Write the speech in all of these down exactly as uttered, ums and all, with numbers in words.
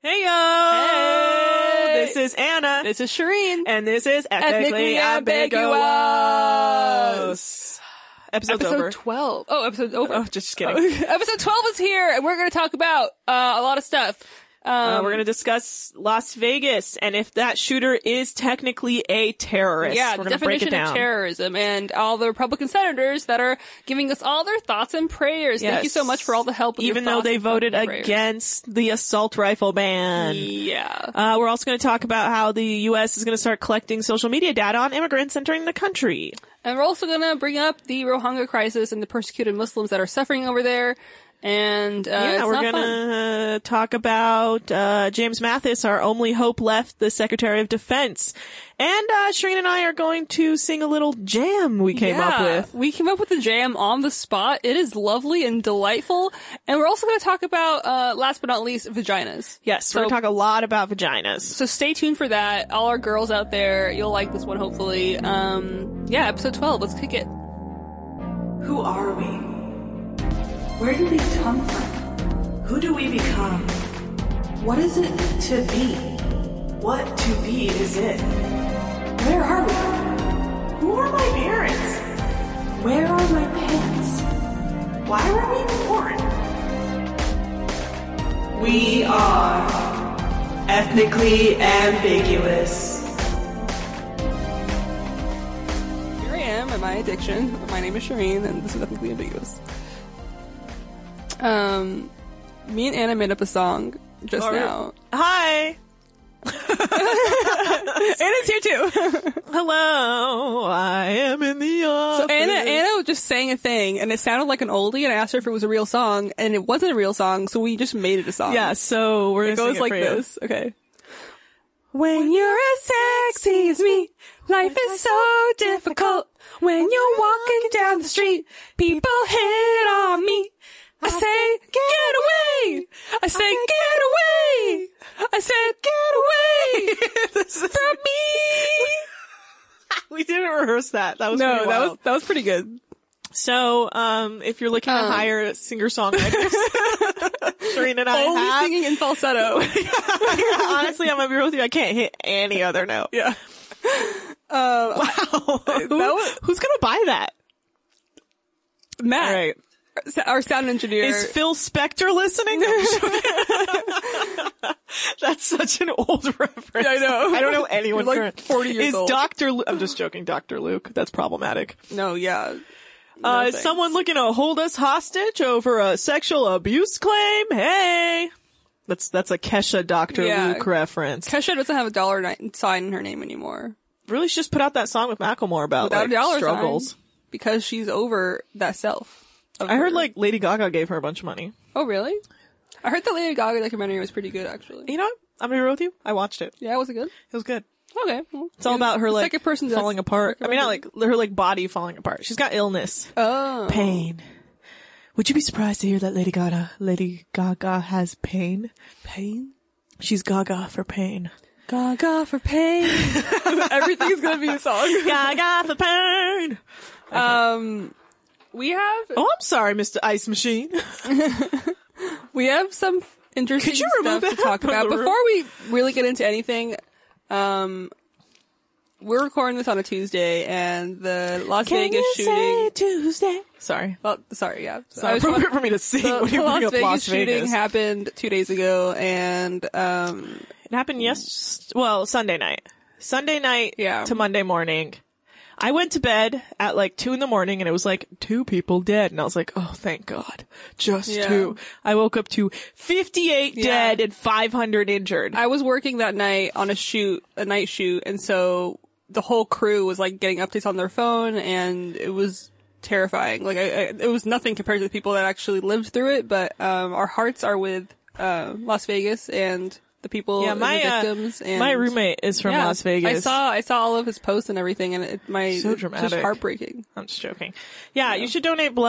Hey yo! Hey! This is Anna. This is Shireen. And this is Ethnically, Ethnically Ambiguous. Ambiguous. Episode's Episode over. twelve. Oh, episode over. Oh, just kidding. Episode twelve is here, and we're going to talk about uh, a lot of stuff. Um, Uh, we're going to discuss Las Vegas and if that shooter is technically a terrorist. Yeah, we're the gonna break it definition down. of terrorism and all the Republican senators that are giving us all their thoughts and prayers. Yes. Thank you so much for all the help. With Even your though thoughts they and voted fucking prayers. against the assault rifle ban. Yeah. Uh, we're also going to talk about how the U S is going to start collecting social media data on immigrants entering the country. And we're also going to bring up the Rohingya crisis and the persecuted Muslims that are suffering over there. And, uh, yeah, it's we're not gonna fun. talk about, uh, James Mathis, our only hope left, the Secretary of Defense. And, uh, Shireen and I are going to sing a little jam we came yeah, up with. We came up with the jam on the spot. It is lovely and delightful. And we're also going to talk about, uh, last but not least, vaginas. Yes, So- we're gonna talk a lot about vaginas. So stay tuned for that. All our girls out there, you'll like this one, hopefully. Um, yeah, episode twelve. Let's kick it. Who are we? Where did we come from? Who do we become? What is it to be? What to be is it? Where are we? Who are my parents? Where are my pants? Why were we born? We are ethnically ambiguous. Here I am at my addiction. My name is Shireen, and this is Ethnically Ambiguous. Um, me and Anna made up a song just Or- now. Hi! Anna's here too. Hello, I am in the office. So Anna, Anna just sang a thing, and it sounded like an oldie, and I asked her if it was a real song, and it wasn't a real song, so we just made it a song. Yeah, so we're It gonna goes sing like it for you. this. Okay. When you're as sexy as me, life is so difficult. When you're walking down the street, people hit on me. I say, get away! I say, get away! I said, get away This is- from me! we didn't rehearse that. That was No, pretty that wild. was, that was pretty good. So, um, if you're looking to Um. hire singer-songwriters, Shireen and I Only have. singing in falsetto. Honestly, I'm gonna be real with you. I can't hit any other note. Yeah. Uh, Wow. That Who- was- who's gonna buy that? Matt, All right. our sound engineer. Is Phil Spector listening? That's such an old reference. I know. I don't know anyone You're like current. forty years Is old. Doctor Lu- I'm just joking, Doctor Luke. That's problematic. No, yeah. No Uh, is thanks. someone looking to hold us hostage over a sexual abuse claim? Hey! That's, that's a Kesha Doctor Yeah. Luke reference. Kesha doesn't have a dollar ni- sign in her name anymore. Really should just put out that song with Macklemore about Without like a dollar struggles. sign. Because she's over that self. of I heard her. like Lady Gaga gave her a bunch of money. Oh, really? I heard the Lady Gaga documentary was pretty good, actually. You know what? I'm gonna be real with you. I watched it. Yeah, was it good? It was good. Okay. Well, It's all about her the like second person that's falling apart. I mean, not like recommended. her like body falling apart. She's got illness, Oh. pain. Would you be surprised to hear that Lady Gaga, Lady Gaga has pain? Pain? She's Gaga for pain. Gaga for pain. Everything's gonna be a song. Gaga for pain. Um, we have, Oh, I'm sorry, Mister Ice Machine. we have some interesting Could you remove stuff to that talk from about. the room? Before we really get into anything, um, we're recording this on a Tuesday, and the Las Can Vegas you shooting. say Tuesday? Sorry. Well, sorry, yeah. It's not appropriate for me to sing The, when you the bring Las up Vegas Las shooting Vegas. happened two days ago, and um, It happened yes, well, Sunday night. Sunday night Yeah. to Monday morning. I went to bed at like two in the morning and it was like two people dead. And I was like, oh, thank God. Just Yeah. two. I woke up to fifty-eight Yeah. dead and five hundred injured. I was working that night on a shoot, a night shoot, and so the whole crew was like getting updates on their phone, and it was terrifying. Like, I, I, it was nothing compared to the people that actually lived through it, but um, our hearts are with uh, Las Vegas and the people, yeah, and my, the uh, victims. and my roommate is from yeah, Las Vegas. I saw, I saw all of his posts and everything, and it, my So it's dramatic. just heartbreaking. I'm just joking. Yeah, you should donate blood.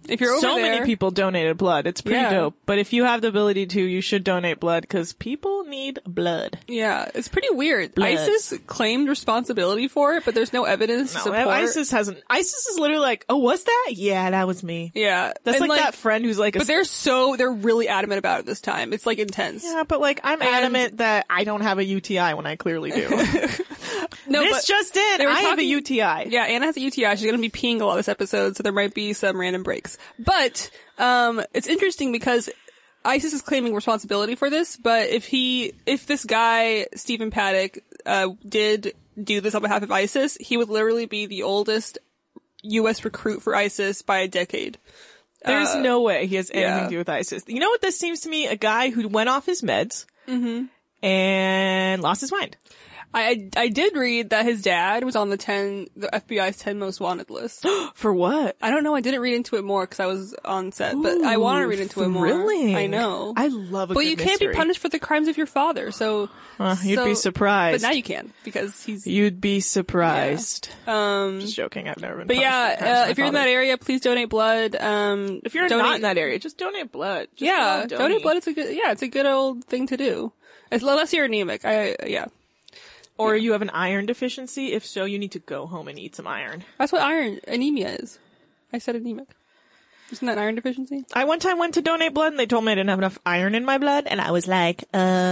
If you're over so there, many people donated blood. It's pretty Yeah. dope. But if you have the ability to, you should donate blood because people need blood. Yeah, it's pretty weird. Blood. ISIS claimed responsibility for it, but there's no evidence to No, support. ISIS hasn't. ISIS is literally like, oh, was that? Yeah, that was me. Yeah, That's and like, that friend who's like, a But they're so they're really adamant about it this time. It's like intense. yeah, but like I'm And- adamant that I don't have a U T I when I clearly do. No, this but just did. they were I have a talking- U T I. Yeah, Anna has a U T I. She's going to be peeing a lot this episode, so there might be some random breaks. But um it's interesting because ISIS is claiming responsibility for this, but if he, if this guy, Stephen Paddock, uh, did do this on behalf of ISIS, he would literally be the oldest U S recruit for ISIS by a decade. There's Uh, no way he has anything yeah. to do with ISIS. You know what this seems to me? A guy who went off his meds and lost his mind. I, I, I did read that his dad was on the ten, the F B I's ten most wanted list. For what? I don't know. I didn't read into it more because I was on set, but I want to read into it more. Thrilling. I know. I love a But good you can't mystery. be punished for the crimes of your father, so. Uh, you'd so- be surprised. But now you can because he's. You'd be surprised. Um. Just joking. I've never been. But punished for the crimes yeah, of uh, my if you're in father. that area, please donate blood. Um. if you're donate, not in that area, just donate blood. Just yeah, go donate blood. It's a good. Yeah, it's a good old thing to do. Unless you're anemic. I yeah. Or you have an iron deficiency. If so, you need to go home and eat some iron. That's what iron anemia is. I said anemic. Isn't that an iron deficiency? I one time went to donate blood and they told me I didn't have enough iron in my blood, and I was like,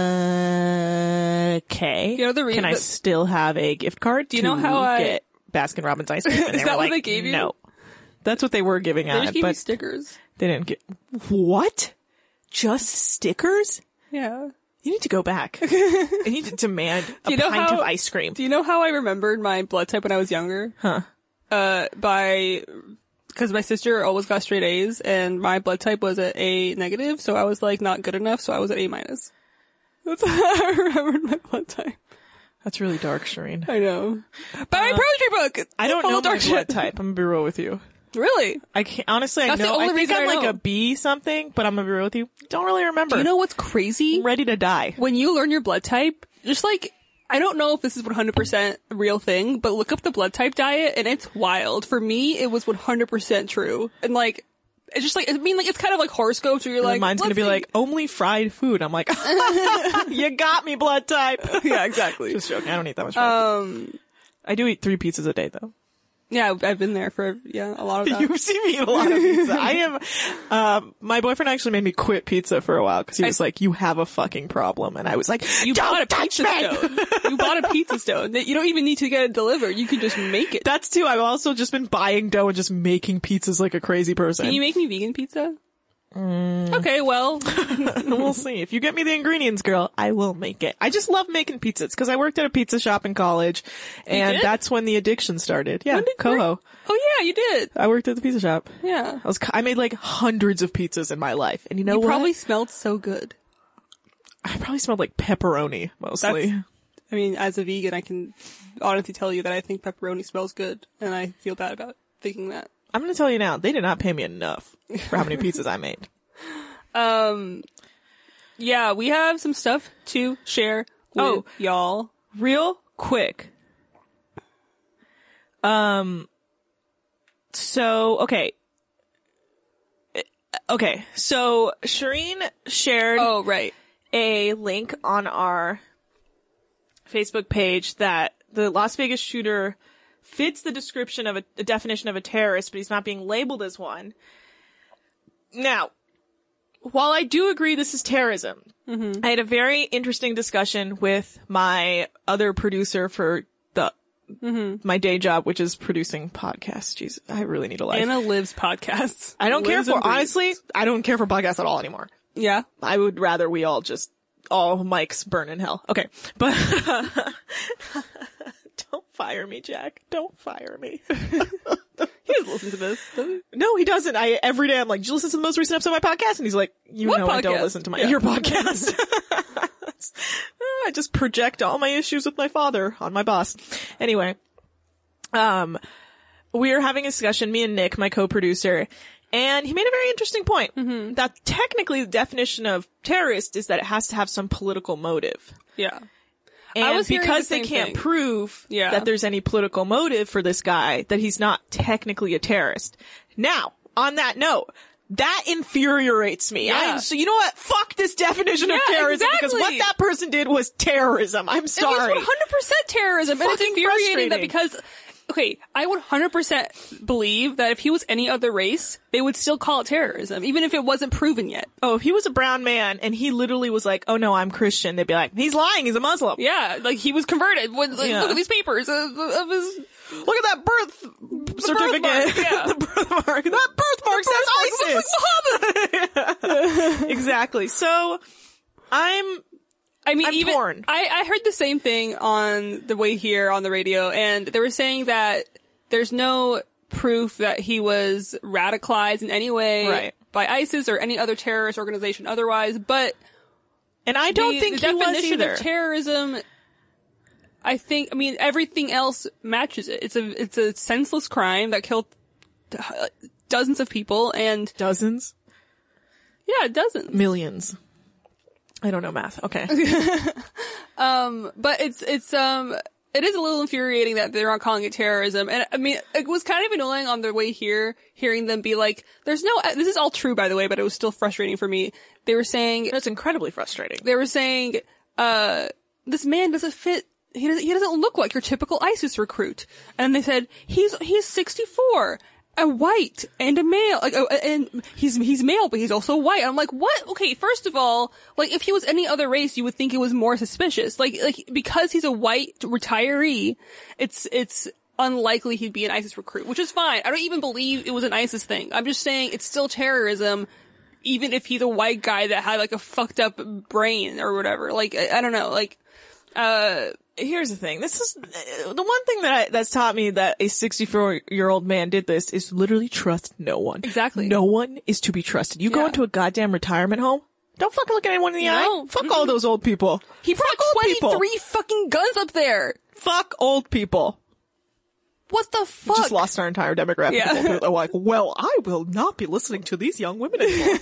uh, okay. You know the reason Can I that- still have a gift card? Do you to know how I- get Baskin Robbins ice cream? And Is they that were what like, they gave you? No, that's what they were giving They out, just gave me but stickers. they didn't get what? Just stickers? Yeah. You need to go back. I need to demand a you know pint how- of ice cream. Do you know how I remembered my blood type when I was younger? Huh? Uh, by, cause my sister always got straight A's and my blood type was at A negative, so I was like not good enough, so I was at A minus. That's how I remembered my blood type. That's really dark, Shireen. I know. But my poetry book! Uh, I don't full know of my dark blood shit. type. I'm gonna be real with you. Really? I can't, honestly, I That's the know, I only think reason I'm I like know. a B something, but I'm gonna be real with you. Don't really remember. Do you know what's crazy? I'm ready to die. When you learn your blood type, just like, I don't know if this is one hundred percent a real thing, but look up the blood type diet and it's wild. For me, it was one hundred percent true. And like, it's just like, I mean, like, it's kind of like horoscopes where you're like, Mine's gonna let's be think- like, only fried food. I'm like, you got me, blood type. yeah, exactly. Just joking. I don't eat that much fried food. Um, I do eat three pizzas a day, though. yeah, I've been there for, yeah, a lot of that. You've seen me eat a lot of pizza. I am, um, my boyfriend actually made me quit pizza for a while because he was like, you have a fucking problem. And I was like, You don't bought a touch pizza me. stone. You bought a pizza stone. That you don't even need to get it delivered. You can just make it. That's too. I've also just been buying dough and just making pizzas like a crazy person. Can you make me vegan pizza? Mm. Okay, well, We'll see. If you get me the ingredients, girl, I will make it. I just love making pizzas because I worked at a pizza shop in college, and did? that's when the addiction started. Yeah, When did you Coho. work- oh yeah, you did. I worked at the pizza shop. Yeah. I was. I made like hundreds of pizzas in my life, and you know You what? probably smelled so good. I probably smelled like pepperoni mostly. That's- I mean, as a vegan, I can honestly tell you that I think pepperoni smells good, and I feel bad about thinking that. I'm gonna tell you now, they did not pay me enough for how many pizzas I made. Um, yeah, we have some stuff to share with Oh. y'all. Real quick. Um. So okay. Okay, so Shireen shared Oh, right. a link on our Facebook page that the Las Vegas shooter fits the description of a, a definition of a terrorist, but he's not being labeled as one. Now, while I do agree this is terrorism, I had a very interesting discussion with my other producer for the my day job, which is producing podcasts. Jeez, I really need a life. Anna lives podcasts. I don't care Lives for, and breathes. honestly, I don't care for podcasts at all anymore. Yeah. I would rather we all just, all mics burn in hell. Okay. But, don't fire me, Jack. Don't fire me. He doesn't listen to this, does he? No, he doesn't. I, every day I'm like, did you listen to the most recent episode of my podcast? And he's like, you What know I don't podcast? listen to my, Yeah. your podcast. I just project all my issues with my father on my boss. Anyway, um, we were having a discussion, me and Nick, my co-producer, and he made a very interesting point. Mm-hmm. That technically the definition of terrorist is that it has to have some political motive. Yeah. And I was hearing because the they same can't thing. prove Yeah. that there's any political motive for this guy, that he's not technically a terrorist. Now, on that note, that infuriates me. Yeah. I am, so you know what? Fuck this definition of Yeah, terrorism exactly. because what that person did was terrorism. I'm sorry. It was one hundred percent terrorism. And it's Fucking infuriating that frustrating. because, okay, I would one hundred percent believe that if he was any other race, they would still call it terrorism, even if it wasn't proven yet. Oh, if he was a brown man and he literally was like, oh no, I'm Christian, they'd be like, he's lying, he's a Muslim. Yeah, like he was converted. When, like, Yeah. Look at these papers of, of his... Look at that birth certificate. birthmark, yeah. The birthmark. That birthmark says ISIS. Exactly. So, I'm, I mean, I'm even torn. I, I heard the same thing on the way here on the radio, and they were saying that there's no proof that he was radicalized in any way Right. by ISIS or any other terrorist organization otherwise, but and I don't the, think the he was definition either. of terrorism, I think, I mean, everything else matches it. It's a, it's a senseless crime that killed uh, dozens of people, and Dozens? yeah, dozens. Millions. I don't know math. Okay. Um, but it's, it's, um, it is a little infuriating that they're not calling it terrorism. And I mean, it was kind of annoying on their way here, hearing them be like, there's no, this is all true, by the way, but it was still frustrating for me. They were saying, That's incredibly frustrating. they were saying, uh, this man doesn't fit, he doesn't, he doesn't look like your typical ISIS recruit. And they said, he's, he's sixty-four. A white and a male, like, uh, and he's, he's male, but he's also white. I'm like, what? Okay, first of all, like, if he was any other race, you would think it was more suspicious. Like, like, because he's a white retiree, it's, it's unlikely he'd be an ISIS recruit, which is fine. I don't even believe it was an ISIS thing. I'm just saying it's still terrorism, even if he's a white guy that had, like, a fucked up brain or whatever. Like, I, I don't know, like, uh, Here's the thing. This is uh, the one thing that I, that's taught me that a sixty-four year old man did this is literally trust no one. Exactly. No one is to be trusted. You go Yeah. into a goddamn retirement home. Don't fucking look at anyone in the No. eye. Fuck all those old people. he brought Fuck old people. twenty-three fucking guns up there. Fuck old people. What the fuck? Just lost our entire demographic. Yeah. Of old people that were like, well, I will not be listening to these young women anymore.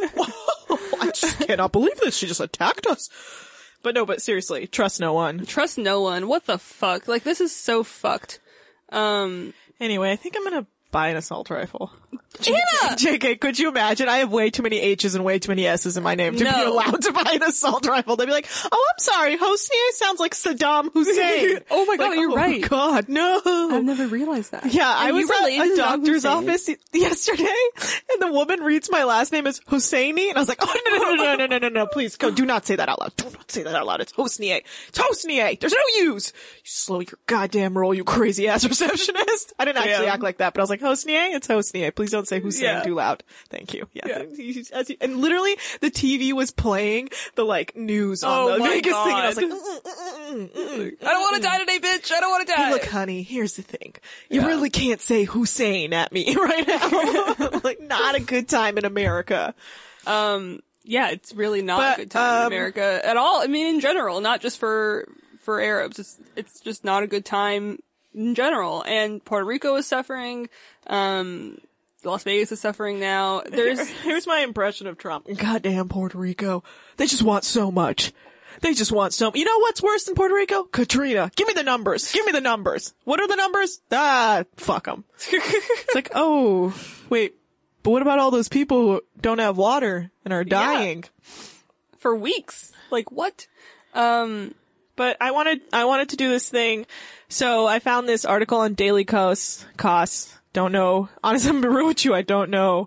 I just cannot believe this. She just attacked us. But no, but seriously, trust no one. Trust no one. What the fuck? Like, this is so fucked. Um, Anyway, I think I'm gonna buy an assault rifle. Anna! J K, could you imagine? I have way too many H's and way too many S's in my name to be No. allowed to buy an assault rifle. They'd be like, oh, I'm sorry, Hosnier sounds like Saddam Hussein. Oh my God, Like, you're oh right. God, no. I've never realized that. Yeah, I And was you related at a to Saddam doctor's Hussein? office y- yesterday, and the woman reads my last name as Hosseini, and I was like, oh, no, no, no, no, no, no, no, no, please, go, do not say that out loud. Do not say that out loud. It's Hosnier. It's Hosnier. There's no U's. You slow your goddamn roll, you crazy ass receptionist. I didn't actually Yeah. act like that, but I was like, Hosnier? It's Hosnier. Please don't say Hussein Yeah. too loud. Thank you. Yeah. Yeah. He- as he- And literally, the T V was playing the, like, news on Oh the my Vegas thing, and I was like, God. mm, mm, mm, mm, mm, I don't want to die today, bitch. I don't want to die. Hey, look, honey, here's the thing. You Yeah. really can't say Hussein at me right now. Like, not a good time in America. Um, yeah, it's really not But, a good time in um, America at all. I mean, in general, not just for, for Arabs. It's, it's just not a good time in general. And Puerto Rico is suffering. Um, Las Vegas is suffering now. There's, Here's my impression of Trump. Goddamn Puerto Rico. They just want so much. They just want so, you know what's worse than Puerto Rico? Katrina. Give me the numbers. Give me the numbers. What are the numbers? Ah, fuck them. It's like, oh, wait, but what about all those people who don't have water and are dying? for weeks. Like, what? Um, But I wanted, I wanted to do this thing. So I found this article on Daily Kos, Kos. Don't know. Honestly, I'm gonna be real with you. I don't know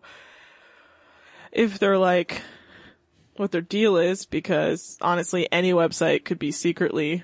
if they're like, what their deal is, because honestly, any website could be secretly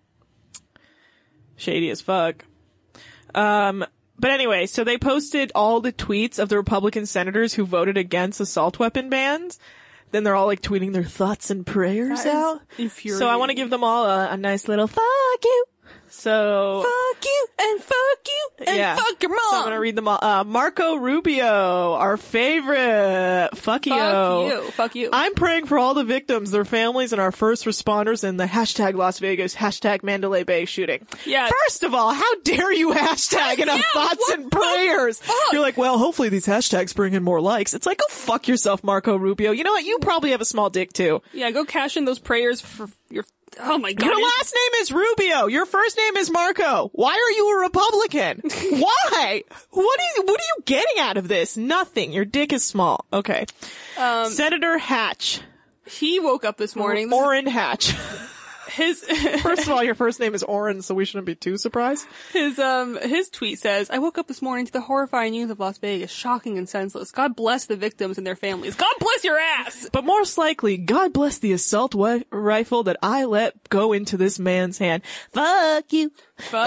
shady as fuck. Um, but anyway, so they posted all the tweets of the Republican senators who voted against assault weapon bans. Then they're all like tweeting their thoughts and prayers That is out. infuriating. So I want to give them all a, a nice little fuck you. So fuck you and fuck you and yeah. fuck your mom. So I'm gonna read them all. Uh, Marco Rubio, our favorite. Fuck, fuck yo. you. Fuck you. I'm praying for all the victims, their families, and our first responders in the hashtag Las Vegas, hashtag Mandalay Bay shooting. Yeah. First of all, how dare you hashtag enough Yeah, thoughts what and the prayers? fuck? You're like, well, hopefully these hashtags bring in more likes. It's like, go fuck yourself, Marco Rubio. You know what? You probably have a small dick too. Yeah, go cash in those prayers for You're, oh my god. Your last name is Rubio. Your first name is Marco. Why are you a Republican? Why? What are you, what are you getting out of this? Nothing. Your dick is small. Okay. Um, Senator Hatch. he woke up this morning. This is- Orrin Hatch. his, First of all, your first name is Orrin, so we shouldn't be too surprised. his, um, his tweet says, I woke up this morning to the horrifying news of Las Vegas. Shocking and senseless. God bless the victims and their families. God bless your ass! But most likely, God bless the assault wi- rifle that I let go into this man's hand. Fuck you. Fuck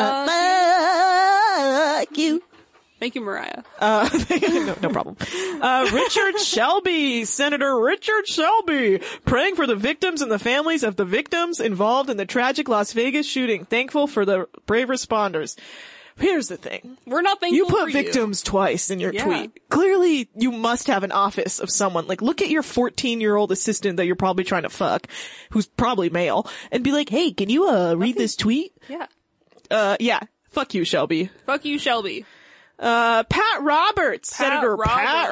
Uh, fuck you. Thank you, Mariah. Uh, no, no problem. Uh, Richard Shelby, Senator Richard Shelby, praying for the victims and the families of the victims involved in the tragic Las Vegas shooting. Thankful for the brave responders. Here's the thing. We're not thankful You for put victims twice in your Yeah. tweet. Clearly, you must have an office of someone. Like, look at your fourteen-year-old assistant that you're probably trying to fuck, who's probably male, and be like, hey, can you, uh, read this tweet? Yeah. Uh, yeah. Fuck you, Shelby. Fuck you, Shelby. Uh, Pat Roberts, Pat Senator Pat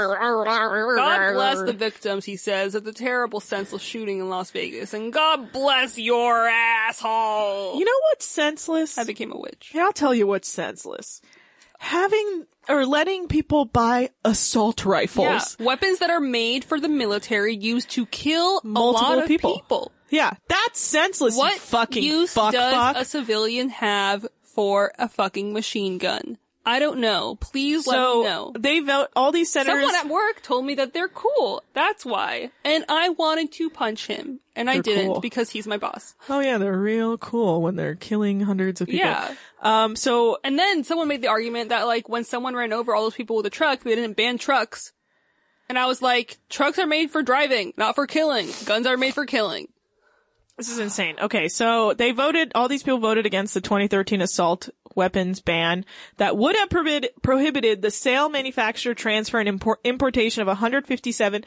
God God bless the victims, he says, of the terrible, senseless shooting in Las Vegas. And God bless your asshole. You know what's senseless? I became a witch. Yeah, I'll tell you what's senseless. Having, or letting people buy assault rifles. Yeah. Weapons that are made for the military used to kill Multiple a lot of people. people. Yeah, that's senseless, What you fucking use fuck does fuck. a civilian have for a fucking machine gun? I don't know. Please let So, me know. they vote, all these senators. Someone at work told me that they're cool. That's why. And I wanted to punch him. And I They're didn't cool. because he's my boss. Oh yeah, they're real cool when they're killing hundreds of people. Yeah. Um, so, And then someone made the argument that, like, when someone ran over all those people with a truck, they didn't ban trucks. And I was like, trucks are made for driving, not for killing. Guns are made for killing. this is insane. Okay, so they voted, all these people voted against the twenty thirteen assault weapons ban that would have prohibit, prohibited the sale, manufacture, transfer, and import, importation of one hundred fifty-seven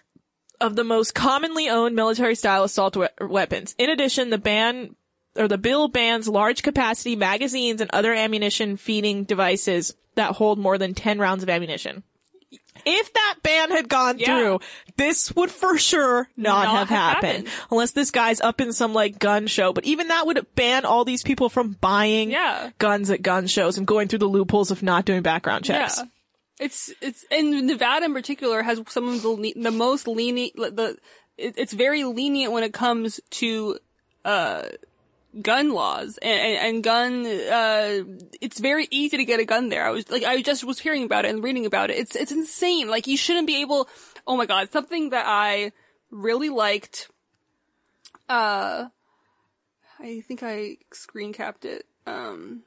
of the most commonly owned military-style assault we- weapons. In addition, the ban, or the bill bans large capacity magazines and other ammunition feeding devices that hold more than ten rounds of ammunition. If that ban had gone Yeah. through, this would for sure not, Not have have happened. happened. Unless this guy's up in some, like, gun show. But even that would ban all these people from buying Yeah. guns at gun shows and going through the loopholes of not doing background checks. Yeah. It's, it's, and Nevada in particular has some of the, le- the most lenient, the, it, it's very lenient when it comes to, uh, gun laws and, and, and gun, uh, it's very easy to get a gun there. I was, like, I just was hearing about it and reading about it. It's, it's insane. Like, you shouldn't be able, oh my god, something that I really liked, uh, I think I screen capped it, um,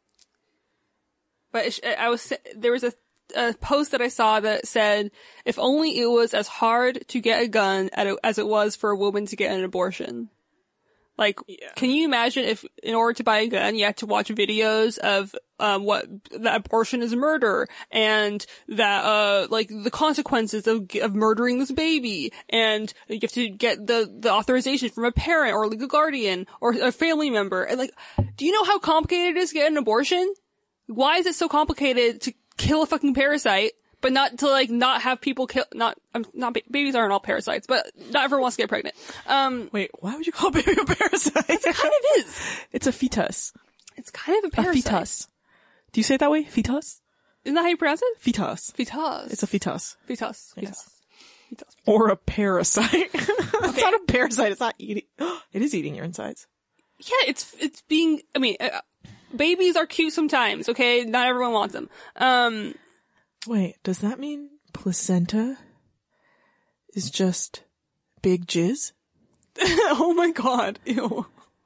but it, I was, there was a, a post that I saw that said, if only it was as hard to get a gun as it was for a woman to get an abortion. Like, Yeah. can you imagine if, in order to buy a gun, you had to watch videos of, um, what, that abortion is murder, and that, uh, like, the consequences of, of murdering this baby, and you have to get the, the authorization from a parent, or a legal guardian, or a family member, and like, do you know how complicated it is to get an abortion? Why is it so complicated to kill a fucking parasite, but not to, like, not have people kill, not, um, not, ba- babies aren't all parasites, but not everyone wants to get pregnant. Um, Wait, why would you call baby a parasite? it kind of is. It's a fetus. It's kind of a A parasite. fetus. Do you say it that way? Fetus? Isn't that how you pronounce it? Fetus. Fetus. It's a fetus. fetus. Yes. Fetus. Fetus. Or a parasite. It's not a parasite. It's not eating. It is eating your insides. Yeah, it's, it's being, I mean, uh, babies are cute sometimes, okay? Not everyone wants them. Um, Wait, does that mean placenta is just big jizz? oh my god. Ew.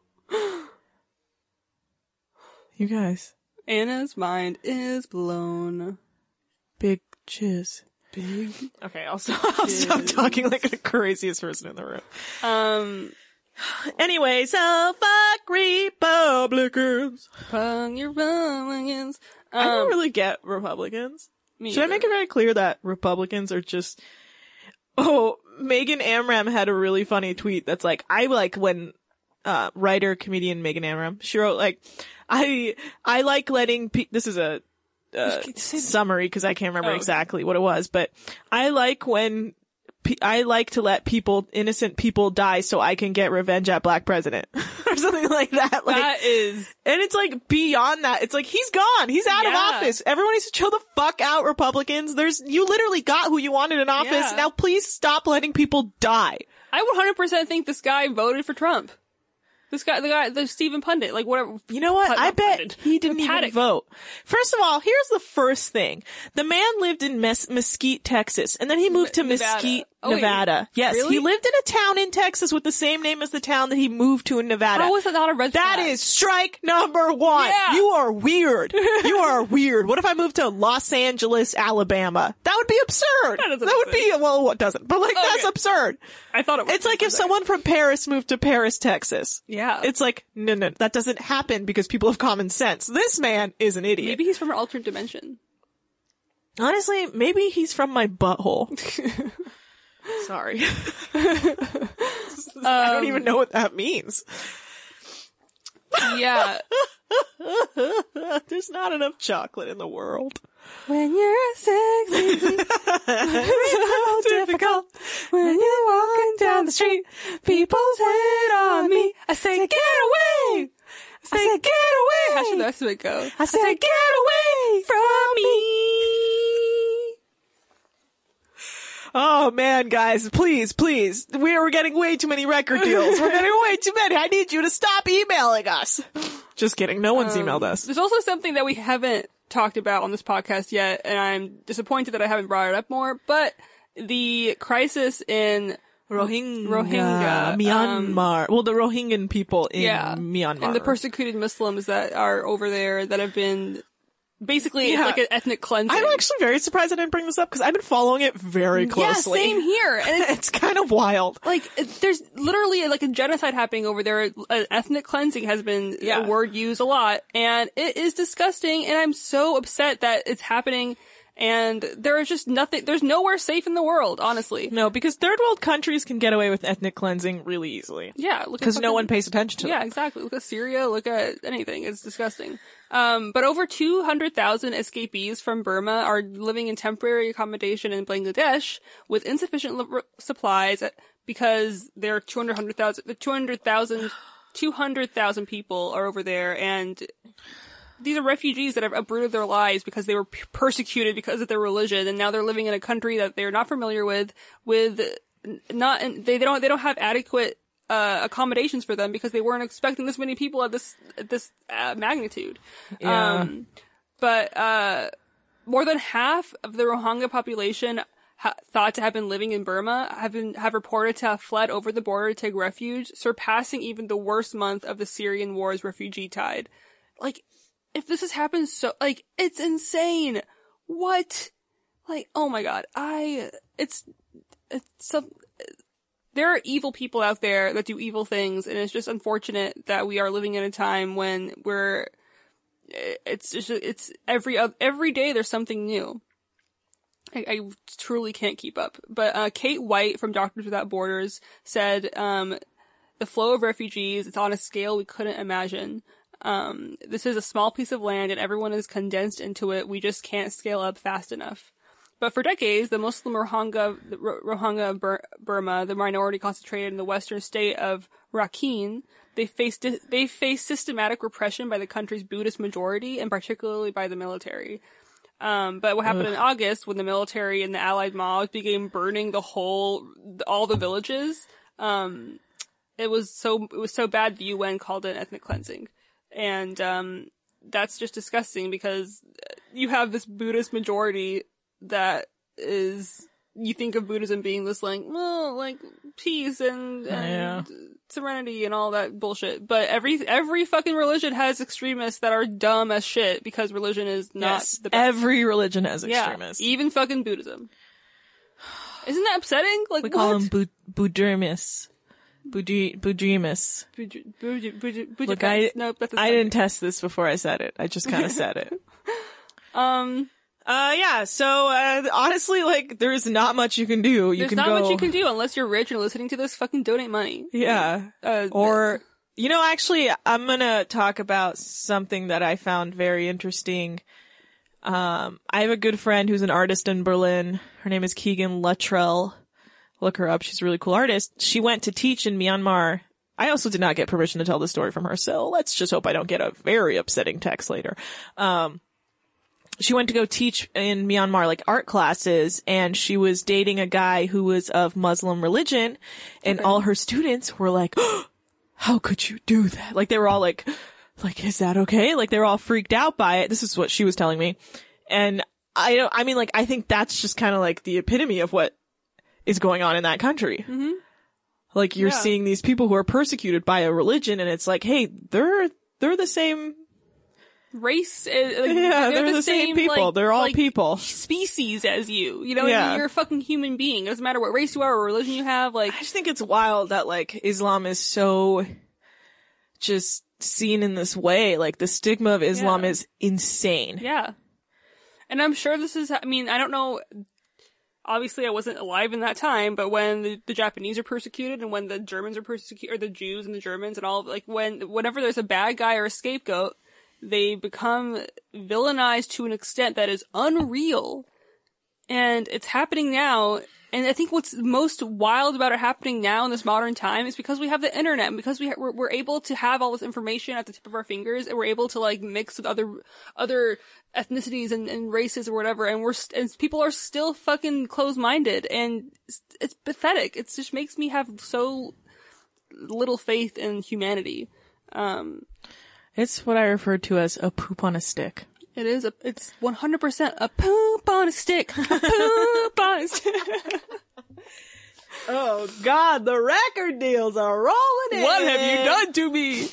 You guys, Anna's mind is blown. big jizz. Big. Okay, I'll stop, I'll stop talking like the craziest person in the room. Um, Anyway, so fuck Republicans. Pung your Republicans. Um, I don't really get Republicans. me Should I either. make it very clear that Republicans are just... Oh, Megan Amram had a really funny tweet that's like, I like when, uh, writer, comedian Megan Amram, she wrote like, I, I like letting pe- this is a, uh, summary because I can't remember Oh, okay. exactly what it was, but I like when pe- I like to let people, innocent people die so I can get revenge at black president or something like that. Like, That is, and it's like beyond that. It's like, he's gone. He's out Yeah. of office. Everyone needs to chill the fuck out, Republicans. There's, you literally got who you wanted in office. Yeah. Now please stop letting people die. I would one hundred percent think this guy voted for Trump. This guy, the guy, the Stephen Pundit, like whatever. You know what? Put- I not bet Pundit. he didn't even Paddock. vote. First of all, here's the first thing. The man lived in Mes- Mesquite, Texas, and then he moved to Nevada. Mesquite, Oh, wait. Nevada. Yes, Really? he lived in a town in Texas with the same name as the town that he moved to in Nevada. How is that not a red That flag? is strike number one. Yeah. You are weird. You are weird. What if I moved to Los Angeles, Alabama? That would be absurd. That doesn't would be, well, what doesn't? But like, that's Okay. absurd. I thought it was. It's like for a if second. someone from Paris moved to Paris, Texas. Yeah. It's like, no, no, that doesn't happen because people have common sense. This man is an idiot. Maybe he's from an alternate dimension. Honestly, maybe he's from my butthole. Sorry. I don't even know what that means. Yeah. There's not enough chocolate in the world. When you're sexy, so difficult when you're walking down the street, people's hate on me. I say, get away! I say, get away! How should the rest of it go? I say, get away from me. Oh man, guys, please, please. We are getting way too many record deals. We're getting way too many. I need you to stop emailing us. Just kidding. No one's emailed us. There's also something that we haven't talked about on this podcast yet, and I'm disappointed that I haven't brought it up more, but the crisis in Rohingya, Rohingya, Myanmar. well, the Rohingyan people in yeah, Myanmar. and the persecuted Muslims that are over there that have been basically Yeah. it's like an ethnic cleansing. I'm actually very surprised I didn't bring this up because I've been following it very closely. Yeah, same here. And it's, It's kind of wild. like it, there's literally like a genocide happening over there. Uh, ethnic cleansing has been Yeah. a word used a lot, and it is disgusting. And I'm so upset that it's happening. And there is just nothing. There's nowhere safe in the world, honestly. No, because third world countries can get away with ethnic cleansing really easily. Yeah, look at Because no fucking- one pays attention to Yeah, them. exactly. Look at Syria. Look at anything. It's disgusting. Um, but over two hundred thousand escapees from Burma are living in temporary accommodation in Bangladesh with insufficient li- supplies because there are two hundred thousand, two hundred thousand, two hundred thousand people are over there, and these are refugees that have uprooted their lives because they were p- persecuted because of their religion, and now they're living in a country that they're not familiar with, with n- not, and they, they don't, they don't have adequate, uh, accommodations for them because they weren't expecting this many people at this, at this, uh, magnitude. Yeah. Um, but, uh, more than half of the Rohingya population ha- thought to have been living in Burma have been, have reported to have fled over the border to take refuge, surpassing even the worst month of the Syrian war's refugee tide. Like, if this has happened so, like, it's insane. What? Like, oh my god. I, it's, it's some, there are evil people out there that do evil things, and it's just unfortunate that we are living in a time when we're, it's just, it's every, every day there's something new. I, I truly can't keep up. But, uh, Kate White from Doctors Without Borders said, um, the flow of refugees, it's on a scale we couldn't imagine. Um, this is a small piece of land and everyone is condensed into it. We just can't scale up fast enough. But for decades, the Muslim Rohingya, Rohingya Bur- Burma, the minority concentrated in the western state of Rakhine, they faced, they faced systematic repression by the country's Buddhist majority and particularly by the military. Um, but what happened Ugh. in August when the military and the allied mobs began burning the whole, all the villages, um, it was so, it was so bad the U N called it ethnic cleansing. And, um, that's just disgusting because you have this Buddhist majority that is, you think of Buddhism being this like, well, like peace and, and yeah. serenity and all that bullshit. But every, every fucking religion has extremists that are dumb as shit because religion is not yes, the best. Every religion has extremists. Yeah, even fucking Buddhism. Isn't that upsetting? Like, we call what? them Buddhimists. Budi- Budimus. Look, I, nope, that's a I didn't test this before I said it. I just kind of said it. Um, uh, yeah, so, uh, honestly, like, there's not much you can do. You there's can not go, much you can do unless you're rich and listening to this, fucking donate money. Yeah. Uh, or, you know, actually, I'm gonna talk about something that I found very interesting. Um, I have a good friend who's an artist in Berlin. Her name is Keegan Luttrell. Look her up. She's a really cool artist. She went to teach in Myanmar. I also did not get permission to tell the story from her, so let's just hope I don't get a very upsetting text later. Um, she went to go teach in Myanmar, like art classes, and she was dating a guy who was of Muslim religion, and okay. all her students were like, oh, how could you do that? Like, they were all like, like, is that okay? Like, they were all freaked out by it. This is what she was telling me. And I don't, I mean, like, I think that's just kind of like the epitome of what is going on in that country. Mm-hmm. Like, you're yeah. seeing these people who are persecuted by a religion, and it's like, hey, they're, they're the same race. Uh, like, yeah, they're, they're the, the same, same people. Like, they're all like people. Species as you. You know, yeah. I mean, you're a fucking human being. It doesn't matter what race you are or religion you have. Like, I just think it's wild that, like, Islam is so just seen in this way. Like, the stigma of Islam yeah. is insane. Yeah. And I'm sure this is, I mean, I don't know. Obviously, I wasn't alive in that time, but when the, the Japanese are persecuted and when the Germans are persecuted, or the Jews and the Germans and all, like, when, whenever there's a bad guy or a scapegoat, they become villainized to an extent that is unreal. And it's happening now. And I think what's most wild about it happening now in this modern time is because we have the internet, and because we ha- we're, we're able to have all this information at the tip of our fingers, and we're able to, like, mix with other, other ethnicities and, and races or whatever, and we're, st- and people are still fucking closed-minded, and it's, it's pathetic. It just makes me have so little faith in humanity. Um, It's what I refer to as a poop on a stick. It is a, it's one hundred percent a poop on a stick. A poop on a stick. Oh God, the record deals are rolling in. What have you done to me?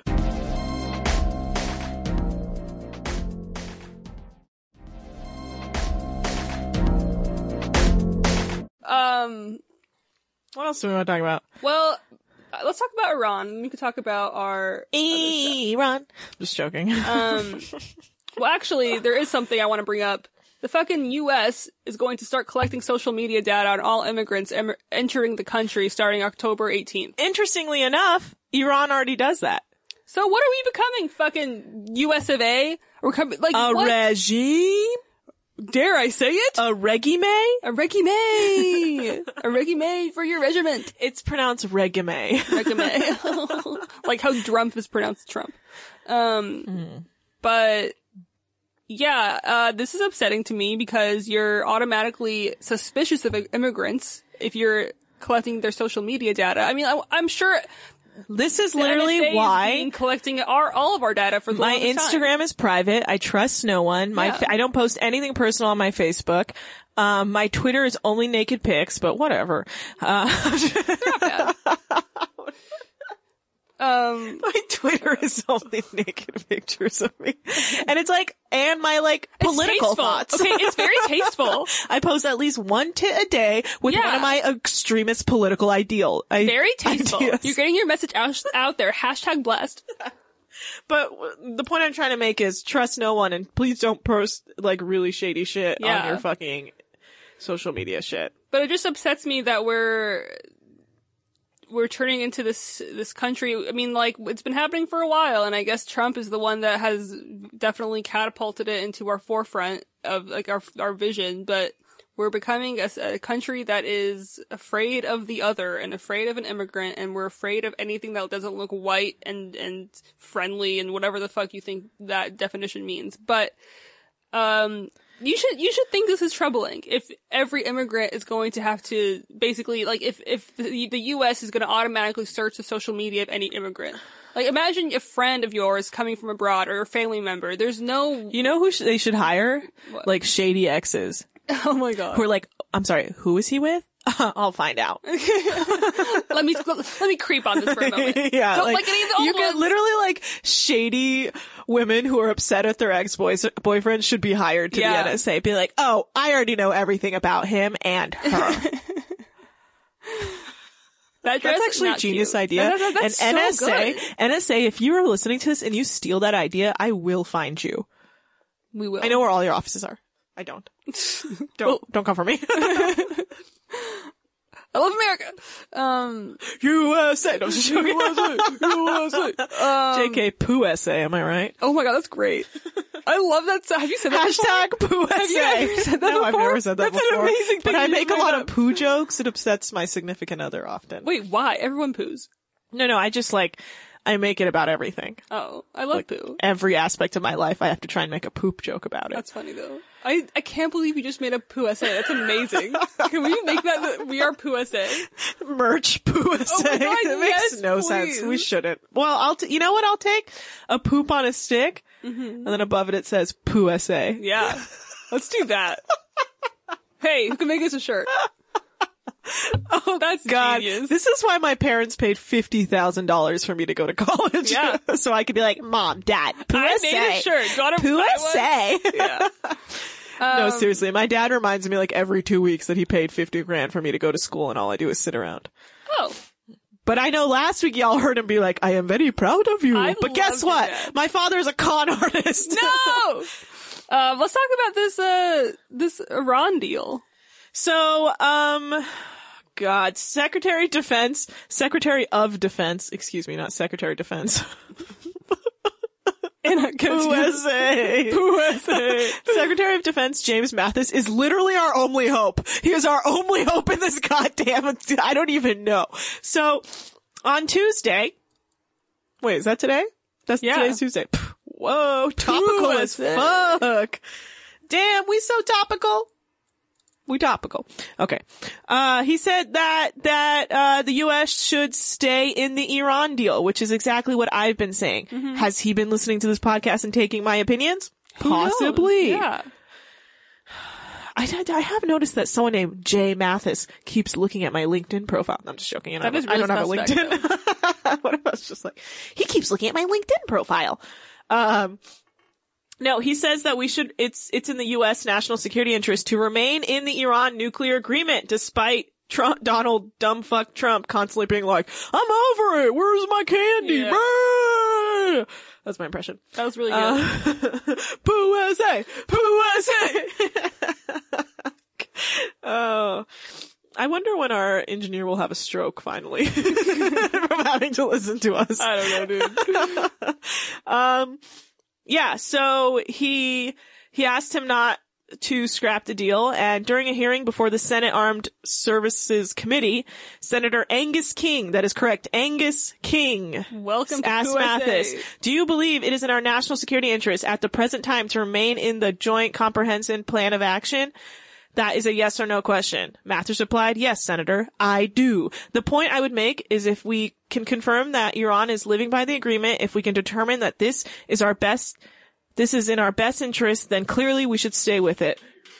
Um, what else do we want to talk about? Well, uh, let's talk about Iran. We could talk about our Iran. Just joking. Um, well, actually, there is something I want to bring up. The fucking U S is going to start collecting social media data on all immigrants em- entering the country starting October eighteenth. Interestingly enough, Iran already does that. So what are we becoming? Fucking U S of A? We're coming like a what? regime? Dare I say it? A regime? A regime. A regime for your regiment. It's pronounced regime. Regime. Like how Trump is pronounced Trump. Um, mm. But yeah, uh, this is upsetting to me because you're automatically suspicious of immigrants if you're collecting their social media data. I mean, I, I'm sure this is literally why is collecting our all of our data for the my Instagram time. is private. I trust no one. My yeah. fa- I don't post anything personal on my Facebook. Um, my Twitter is only naked pics, but whatever. Uh, not bad. Um, my Twitter is only naked pictures of me. And it's like, and my like political thoughts. Okay, it's very tasteful. I post at least one tit a day with yeah. one of my extremist political ideal. I, very tasteful. ideas. You're getting your message out, out there. Hashtag blessed. But the point I'm trying to make is trust no one and please don't post like really shady shit yeah. on your fucking social media shit. But it just upsets me that we're, we're turning into this, this country. I mean, like, it's been happening for a while, and I guess Trump is the one that has definitely catapulted it into our forefront of, like, our, our vision, but we're becoming a, a country that is afraid of the other and afraid of an immigrant, and we're afraid of anything that doesn't look white and, and friendly and whatever the fuck you think that definition means. But, um, You should, you should think this is troubling. If every immigrant is going to have to basically, like, if, if the, the U S is going to automatically search the social media of any immigrant. Like, imagine a friend of yours coming from abroad or a family member. There's no... You know who sh- they should hire? What? Like, shady exes. Oh my god. Who are like, I'm sorry, who is he with? I'll find out. let me let me creep on this for a moment. Yeah, Don't like, like any of the old you ones. could literally like shady women who are upset at their ex boys boyfriends should be hired to yeah. the N S A. Be like, oh, I already know everything about him and her. that That's actually a genius cute. idea. That, that, that's and N S A, so good. N S A, if you are listening to this and you steal that idea, I will find you. We will. I know where all your offices are. I don't. Don't well, don't come for me. I love America. Um, U S A. No, just joking. U S A. U S A. Um, J K Poo S A. Am I right? Oh my god, that's great. I love that. So have you said that Hashtag poo Have you essay. ever said that No, I've before? never said that That's before. an amazing thing But I you make a just lot made of poo jokes. It upsets my significant other often. Wait, why? Everyone poos. No, no, I just like, I make it about everything. Oh, I love Like poo. every aspect of my life, I have to try and make a poop joke about it. That's funny though. I, I can't believe you just made a poo essay. That's amazing. Can we make that the, we are poo essay? Merch poo essay. Oh my God, it makes yes, no please. sense. We shouldn't. Well, I'll, t- you know what I'll take? A poop on a stick, Mm-hmm. and then above it it says poo essay. Yeah. Let's do that. Hey, who can make us a shirt? Oh, that's God, genius. this is why my parents paid fifty thousand dollars for me to go to college. Yeah. So I could be like, Mom, Dad, poo I essay. made a shirt. Do you want to Poo buy one? essay. Yeah. No, Um, seriously, my dad reminds me like every two weeks that he paid fifty grand for me to go to school and all I do is sit around. Oh. But I know last week y'all heard him be like, I am very proud of you. I but guess love what? that. My father's a con artist. No! Um, let's talk about this, uh, this Iran deal. So, um, God, Secretary of Defense, Secretary of Defense, excuse me, not Secretary of Defense. In a U S A. U S A. Secretary of Defense James Mathis is literally our only hope. He is our only hope in this goddamn, I don't even know. So, on Tuesday, wait, is that today? That's Yeah. today's Tuesday. Pff, whoa, topical as Tuesday. fuck. Damn, we so topical. We topical. Okay. Uh, he said that, that, uh, the U S should stay in the Iran deal, which is exactly what I've been saying. Mm-hmm. Has he been listening to this podcast and taking my opinions? Who knows? Possibly. Yeah. I, I have noticed that someone named Jay Mathis keeps looking at my LinkedIn profile. I'm just joking. I don't, That have, is I don't have a really LinkedIn. What if I was just like, he keeps looking at my LinkedIn profile. Um, no, he says that we should, it's, it's in the U S national security interest to remain in the Iran nuclear agreement despite Trump, Donald dumbfuck Trump constantly being like, I'm over it. Where's my candy? Yeah. Brrr! That's my impression. That was really good. Uh, Poo S A! Poo S A! Oh. I wonder when our engineer will have a stroke finally from having to listen to us. I don't know, dude. Um, yeah, so he, he asked him not to scrap the deal, and during a hearing before the Senate Armed Services Committee, Senator Angus King, that is correct, Angus King, Welcome to asked U S A. Mathis, do you believe it is in our national security interest at the present time to remain in the Joint Comprehensive Plan of Action? That is a yes or no question. Mathis replied, yes, Senator, I do. The point I would make is if we can confirm that Iran is living by the agreement, if we can determine that this is our best, this is in our best interest, then clearly we should stay with it.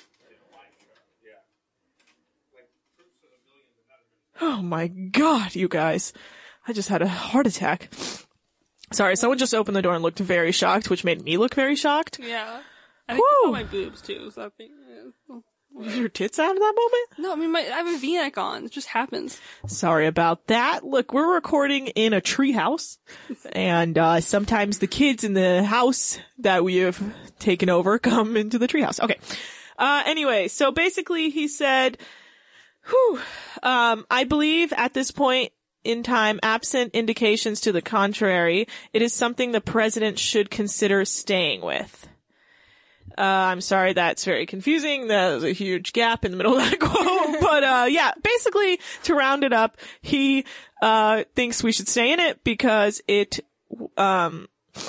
Oh my God, you guys. I just had a heart attack. Sorry, someone just opened the door and looked very shocked, which made me look very shocked. Yeah. I think Whew. I my boobs too, so I think, yeah. Was your tits out at that moment? No, I mean, my, I have a V-neck on. It just happens. Sorry about that. Look, we're recording in a tree house, and uh sometimes the kids in the house that we have taken over come into the tree house. Okay. Uh anyway, so basically he said, whew, um, I believe at this point in time, absent indications to the contrary, it is something the president should consider staying with. Uh, I'm sorry, that's very confusing. There's a huge gap in the middle of that quote. But, uh, yeah, basically, to round it up, he, uh, thinks we should stay in it because it, um,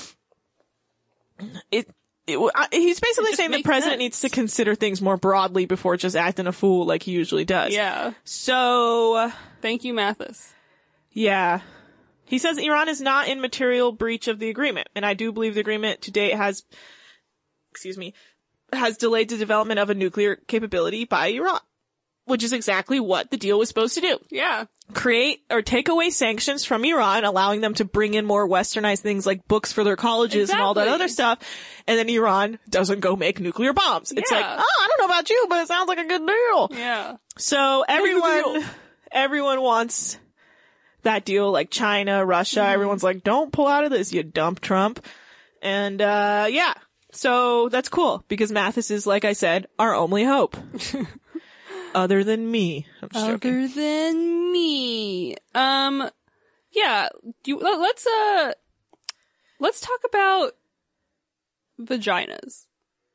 it, it uh, he's basically just saying the makes president sense. needs to consider things more broadly before just acting a fool like he usually does. Yeah. So, Thank you, Mathis. yeah. He says Iran is not in material breach of the agreement, and I do believe the agreement to date has, excuse me, has delayed the development of a nuclear capability by Iran, which is exactly what the deal was supposed to do. Yeah. Create or take away sanctions from Iran, allowing them to bring in more westernized things like books for their colleges and all that Exactly. other stuff, and then Iran doesn't go make nuclear bombs. It's Yeah. like, oh, I don't know about you, but it sounds like a good deal. Yeah. So the everyone, deal. everyone wants that deal, like China, Russia. Mm-hmm. Everyone's like, don't pull out of this, you dump Trump. And, uh, yeah. So that's cool because Mathis is, like I said, our only hope. Other than me. I'm just joking. Other than me. Um, yeah. Do you, let- let's, uh, let's talk about vaginas.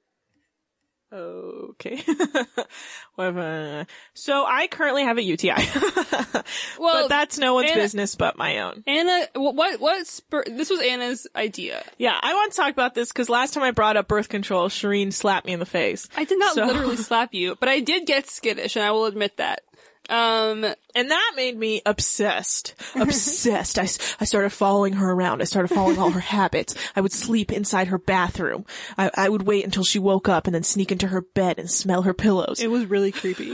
Okay. Whatever. So I currently have a U T I. Well, but that's no one's Anna, business but my own. Anna, what, what, spur, this was Anna's idea. Yeah, I want to talk about this because last time I brought up birth control, Shireen slapped me in the face. I did not So- literally slap you, but I did get skittish, and I will admit that. Um, And that made me obsessed. Obsessed. I, s- I started following her around. I started following all her habits. I would sleep inside her bathroom. I, I would wait until she woke up and then sneak into her bed and smell her pillows. it was really creepy.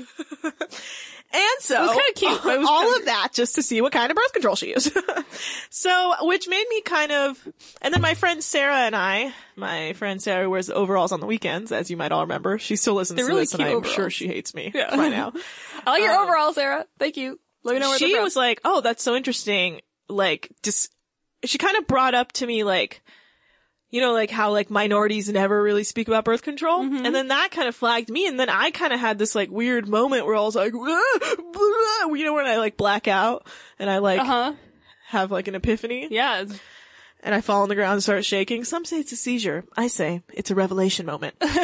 And so, It was kinda cute, but it was all kinda of that just to see what kind of birth control she used. So, which made me kind of, and then my friend Sarah and I, my friend Sarah wears overalls on the weekends, as you might all remember. She still listens They're to really this and cute I'm overalls. sure she hates me Yeah. by now. I like your Um, overall, Sarah. Thank you. Let me know where they're She from. was like, oh, that's so interesting. Like, just, she kind of brought up to me like, you know, like how like minorities never really speak about birth control. Mm-hmm. And then that kind of flagged me. And then I kind of had this like weird moment where I was like, "Ah, blah," you know, when I like black out and I like Uh-huh. have like an epiphany Yeah. it's- and I fall on the ground and start shaking. Some say it's a seizure. I say it's a revelation moment. But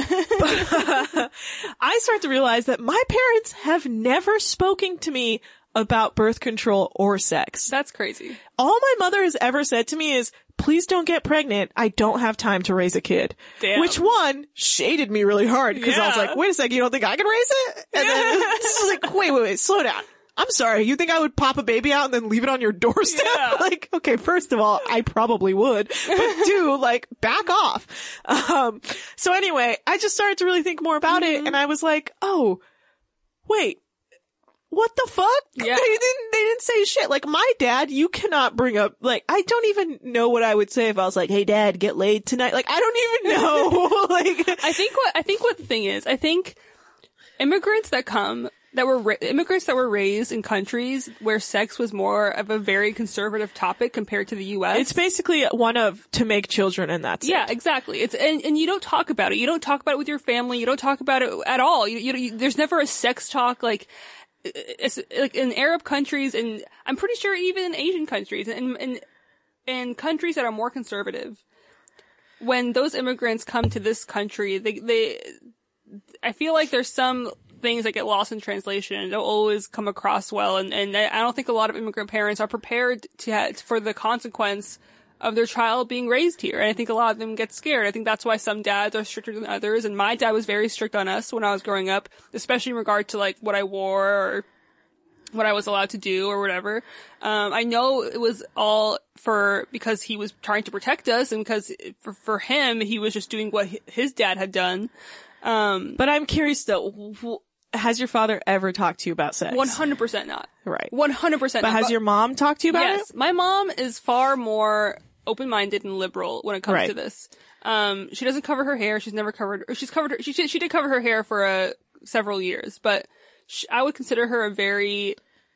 uh, I start to realize that my parents have never spoken to me about birth control or sex. That's crazy. All my mother has ever said to me is, please don't get pregnant. I don't have time to raise a kid. Damn. Which one shaded me really hard because I was Yeah. like, wait a second, you don't think I can raise it? And then this is like, wait, wait, wait, slow down. I'm sorry. You think I would pop a baby out and then leave it on your doorstep? Yeah. Like, okay, first of all, I probably would, but two, like, back off. Um, so anyway, I just started to really think more about Mm-hmm. it and I was like, oh, wait. What the fuck? Yeah. They didn't, they didn't say shit. Like my dad, you cannot bring up, like, I don't even know what I would say if I was like, hey dad, get laid tonight. Like, I don't even know. Like, I think what, I think what the thing is, I think immigrants that come, that were, ra- immigrants that were raised in countries where sex was more of a very conservative topic compared to the U S. it's basically one of to make children and that's Yeah, it. exactly. It's and, and you don't talk about it. You don't talk about it with your family. You don't talk about it at all. You, you, you there's never a sex talk like it's like in Arab countries, and I'm pretty sure even in Asian countries, and in in countries that are more conservative. When those immigrants come to this country, they they I feel like there's some things that get lost in translation and don't always come across well, and and I don't think a lot of immigrant parents are prepared to ha- for the consequence of their child being raised here. And I think a lot of them get scared. I think that's why some dads are stricter than others. And my dad was very strict on us when I was growing up, especially in regard to like what I wore or what I was allowed to do or whatever. Um, I know it was all for, because he was trying to protect us and because for, for him, he was just doing what his dad had done. Um, But I'm curious though, w- has your father ever talked to you about sex? one hundred percent not. Right. one hundred percent But not. has your mom talked to you about Yes, it? my mom is far more open-minded and liberal when it comes Right. to this. Um, she doesn't cover her hair. She's never covered, or she's covered her, she, she did cover her hair for uh, several years, but she, I would consider her a very,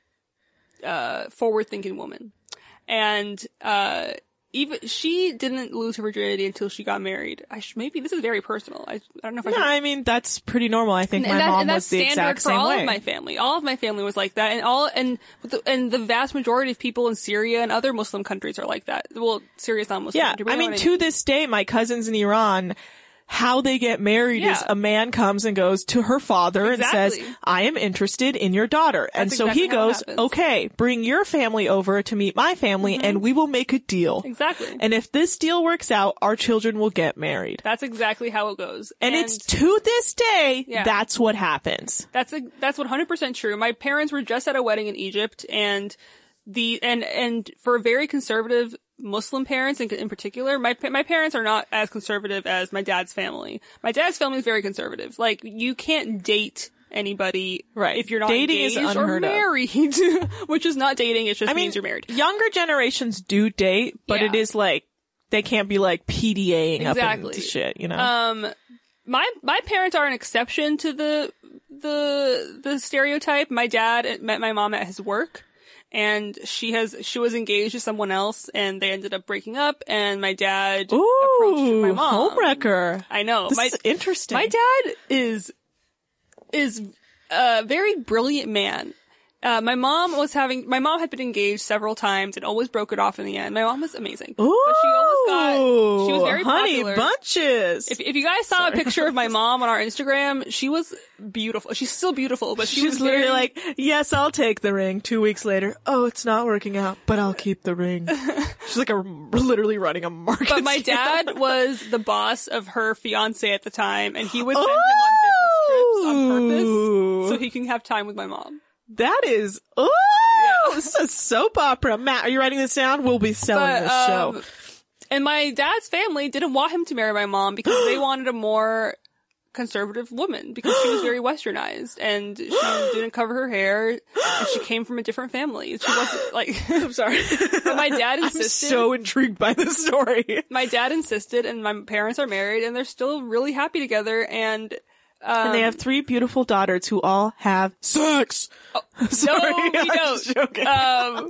uh, forward-thinking woman. And, uh, even, she didn't lose her virginity until she got married. I sh- maybe, this is very personal. I, I don't know if I No, should. I mean, that's pretty normal. I think And my that- mom and was that's the standard exact for same all way. of my family. All of my family was like that, and all and the, and the vast majority of people in Syria and other Muslim countries are like that. Well, Syria's not Muslim. Yeah, country, but I you know mean, what to this day, my cousins in Iran, how they get married Yeah. is a man comes and goes to her father Exactly. and says, I am interested in your daughter. and so exactly he how it goes, happens. okay, bring your family over to meet my family and we will make a deal. Exactly. And if this deal works out, our children will get married. That's exactly how it goes. And, it's to this day, Yeah. that's what happens. That's a, that's one hundred percent true. My parents were just at a wedding in Egypt, and the and and for very conservative Muslim parents in, in particular, my my parents are not as conservative as my dad's family. My dad's family is very conservative. Like, you can't date anybody Right. if you're not Dating is engaged or unheard of. married, which is not dating. It just I mean, means you're married. younger generations do date, but Yeah. it is like, they can't be like PDAing up Exactly. into shit, you know? Um, my my parents are an exception to the the the stereotype. My dad met my mom at his work, and she has she was engaged to someone else, and they ended up breaking up. And my dad approached Ooh, my mom. homewrecker. I know. This my, is interesting. My dad is is a very brilliant man. Uh, my mom was having, my mom had been engaged several times and always broke it off in the end. My mom was amazing. Ooh, but she always got, she was very honey popular. bunches. If, if you guys saw Sorry. a picture of my mom on our Instagram, she was beautiful. She's still beautiful, but she She's was literally very... like, yes, I'll take the ring. Two weeks later, oh, it's not working out, but I'll keep the ring. She's like a, literally running a market. But my dad was the boss of her fiance at the time, and he would send oh! him on business trips on purpose so he can have time with my mom. That is, oh, yeah. This is a soap opera. Matt, are you writing this down? We'll be selling but, this um, show. And my dad's family didn't want him to marry my mom because they wanted a more conservative woman because she was very westernized and she didn't cover her hair and she came from a different family. She wasn't like, I'm sorry. But my dad insisted. I'm so intrigued by this story. My dad insisted and my parents are married and they're still really happy together and Um, and they have three beautiful daughters who all have sex. Oh, Sorry, no, we I'm don't. joking. Um,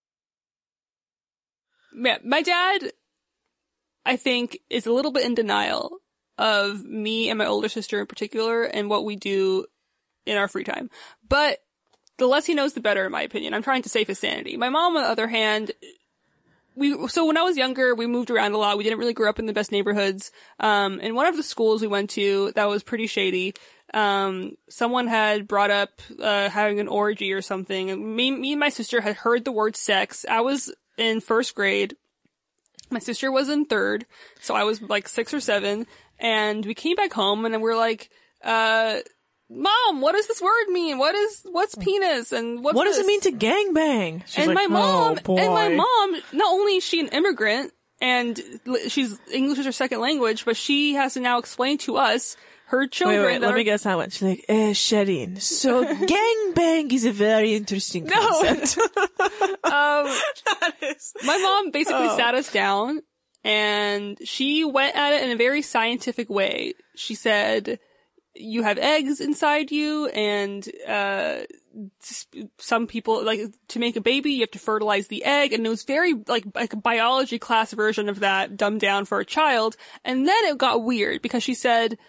yeah, my dad, I think, is a little bit in denial of me and my older sister in particular and what we do in our free time. But the less he knows, the better, in my opinion. I'm trying to save his sanity. My mom, on the other hand, we, so when I was younger, we moved around a lot. We didn't really grow up in the best neighborhoods. Um, in one of the schools we went to that was pretty shady, um, someone had brought up, uh, having an orgy or something. And me, me and my sister had heard the word sex. I was in first grade. My sister was in third. So I was like six or seven. And we came back home and we're like, uh, Mom, what does this word mean? What is, what's penis? And what's What does this? it mean to gangbang? She's And like, my mom, oh, boy. and my mom, not only is she an immigrant and she's English is her second language, but she has to now explain to us, her children. Wait, wait, that let are, me guess how much. She's like, eh, Shireen. So gangbang is a very interesting concept. um, that is. My mom basically Oh. sat us down and she went at it in a very scientific way. She said, you have eggs inside you and, uh, some people, like, to make a baby, you have to fertilize the egg. And it was very, like, like a biology class version of that, dumbed down for a child. And then it got weird because she said,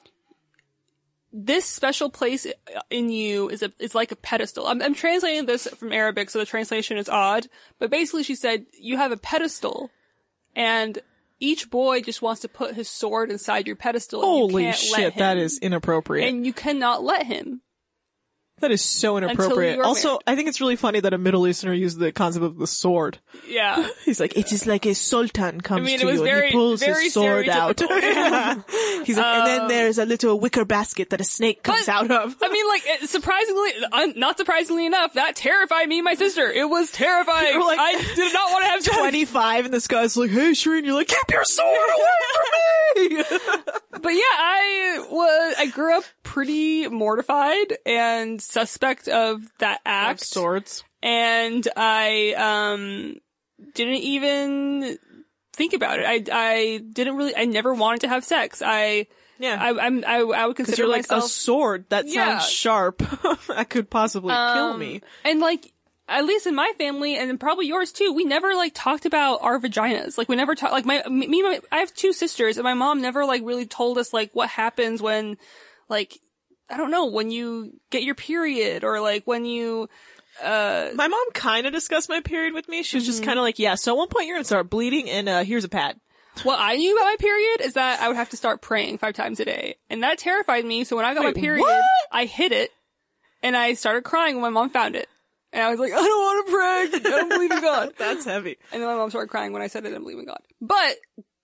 this special place in you is a, is like a pedestal. I'm, I'm translating this from Arabic, so the translation is odd. But basically she said, you have a pedestal and each boy just wants to put his sword inside your pedestal. And Holy you can't let shit, him. that is inappropriate. And you cannot let him. That is so inappropriate. you are Also, married. I think it's really funny that a Middle Easterner used the concept of the sword. Yeah. He's like, it is like a sultan comes I mean, to it was you very, and he pulls very his sword out. stereotypical. He's like, and then Um, there's a little wicker basket that a snake comes But, out of. I mean, like, it- surprisingly, un- not surprisingly enough, that terrified me and my sister. It was terrifying. You're like- I did not want to have sex. twenty-five and this guy's like, hey Shireen, you're like, keep your sword away from me! But yeah, I was, I grew up pretty mortified and suspect of that act. Of swords. And I, um, didn't even think about it. I, I didn't really, I never wanted to have sex. I, Yeah. I, I'm, I, I would Because consider you're like, myself. a sword? That Yeah. sounds sharp. That could possibly kill Um, me. And like, at least in my family, and probably yours too, we never like talked about our vaginas. Like we never talked, like my, me, my, I have two sisters and my mom never like really told us like what happens when, like, I don't know, when you get your period or like when you, uh, My mom kind of discussed my period with me. She was Mm-hmm. just kind of like, yeah, so at one point you're going to start bleeding and uh here's a pad. what I knew about my period is that I would have to start praying five times a day. And that terrified me. So when I got Wait, my period, what? I hid it and I started crying when my mom found it. And I was like, I don't want to pray. I don't believe in God. That's heavy. And then my mom started crying when I said I didn't believe in God. But,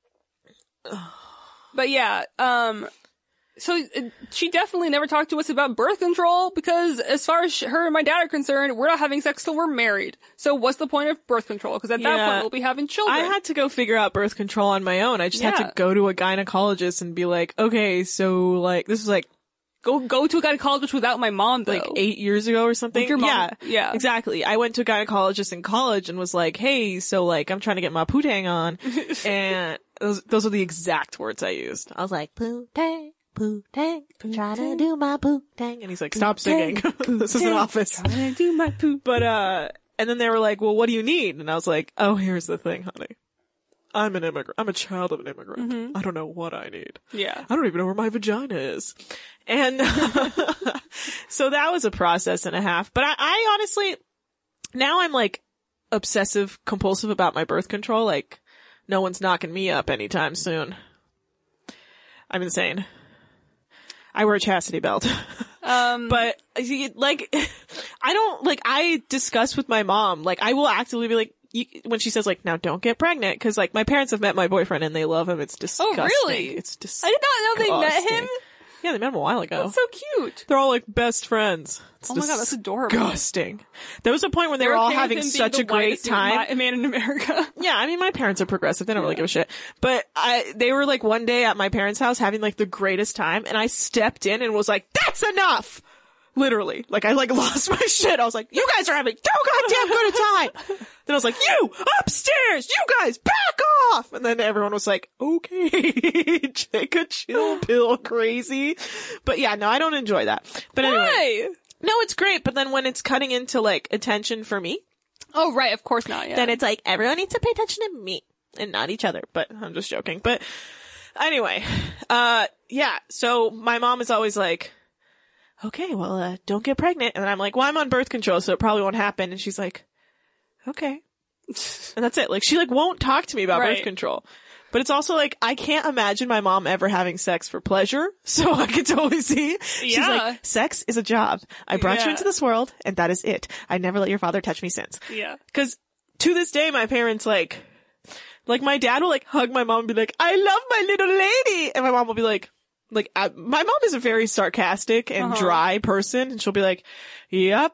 but yeah, um, so uh, she definitely never talked to us about birth control because as far as sh- her and my dad are concerned, we're not having sex till we're married. So what's the point of birth control? Because at that Yeah. point we'll be having children. I had to go figure out birth control on my own. I just had Yeah. to go to a gynecologist and be like, okay, so like, this was like, go go to a gynecologist without my mom though. like eight years ago or something. With your mom. Yeah. Yeah. Exactly. I went to a gynecologist in college and was like, hey, so like, I'm trying to get my poo-tang on. And those, those are the exact words I used. I was like, poo-tang, poo-tang, trying to do my poo-tang. And he's like, stop singing. This is an office. I do my poop. But, uh, and then they were like, well, what do you need? And I was like, oh, here's the thing, honey. I'm an immigrant. I'm a child of an immigrant. Mm-hmm. I don't know what I need. Yeah. I don't even know where my vagina is. And so that was a process and a half. But I, I honestly, now I'm like obsessive compulsive about my birth control. Like, no one's knocking me up anytime soon. I'm insane. I wear a chastity belt. Um, but like, I don't, like, I discuss with my mom, like, I will actively be like, you, when she says like, now don't get pregnant, cause like my parents have met my boyfriend and they love him. It's disgusting. Oh, really? It's disgusting. I did not know they met him. Yeah, they met him a while ago. That's so cute. They're all like best friends. It's oh my god, that's adorable. Disgusting. There was a point when they They're were all okay having such a great time. A man in America. Yeah, I mean, my parents are progressive. They don't yeah. really give a shit. But I, they were like one day at my parents' house having like the greatest time, and I stepped in and was like, "That's enough." Literally. Like, I like lost my shit. I was like, you guys are having too goddamn good a time. Then I was like, you upstairs, you guys back off. And then everyone was like, okay, take a chill pill, crazy. But yeah, no, I don't enjoy that. But anyway. Why? No, it's great. But then when it's cutting into like attention for me. Oh, right. Of course not. Yeah. Then it's like, everyone needs to pay attention to me and not each other. But I'm just joking. But anyway, uh, yeah. So my mom is always like, okay, well, uh, don't get pregnant. And I'm like, well, I'm on birth control, so it probably won't happen. And she's like, okay. And that's it. Like, she like won't talk to me about right. birth control. But it's also like, I can't imagine my mom ever having sex for pleasure. So I can totally see. She's yeah. like, sex is a job. I brought yeah. you into this world, and that is it. I never let your father touch me since. Yeah. Cause to this day, my parents like, like my dad will like hug my mom and be like, I love my little lady. And my mom will be like, Like, I, my mom is a very sarcastic and uh-huh. dry person, and she'll be like, yep.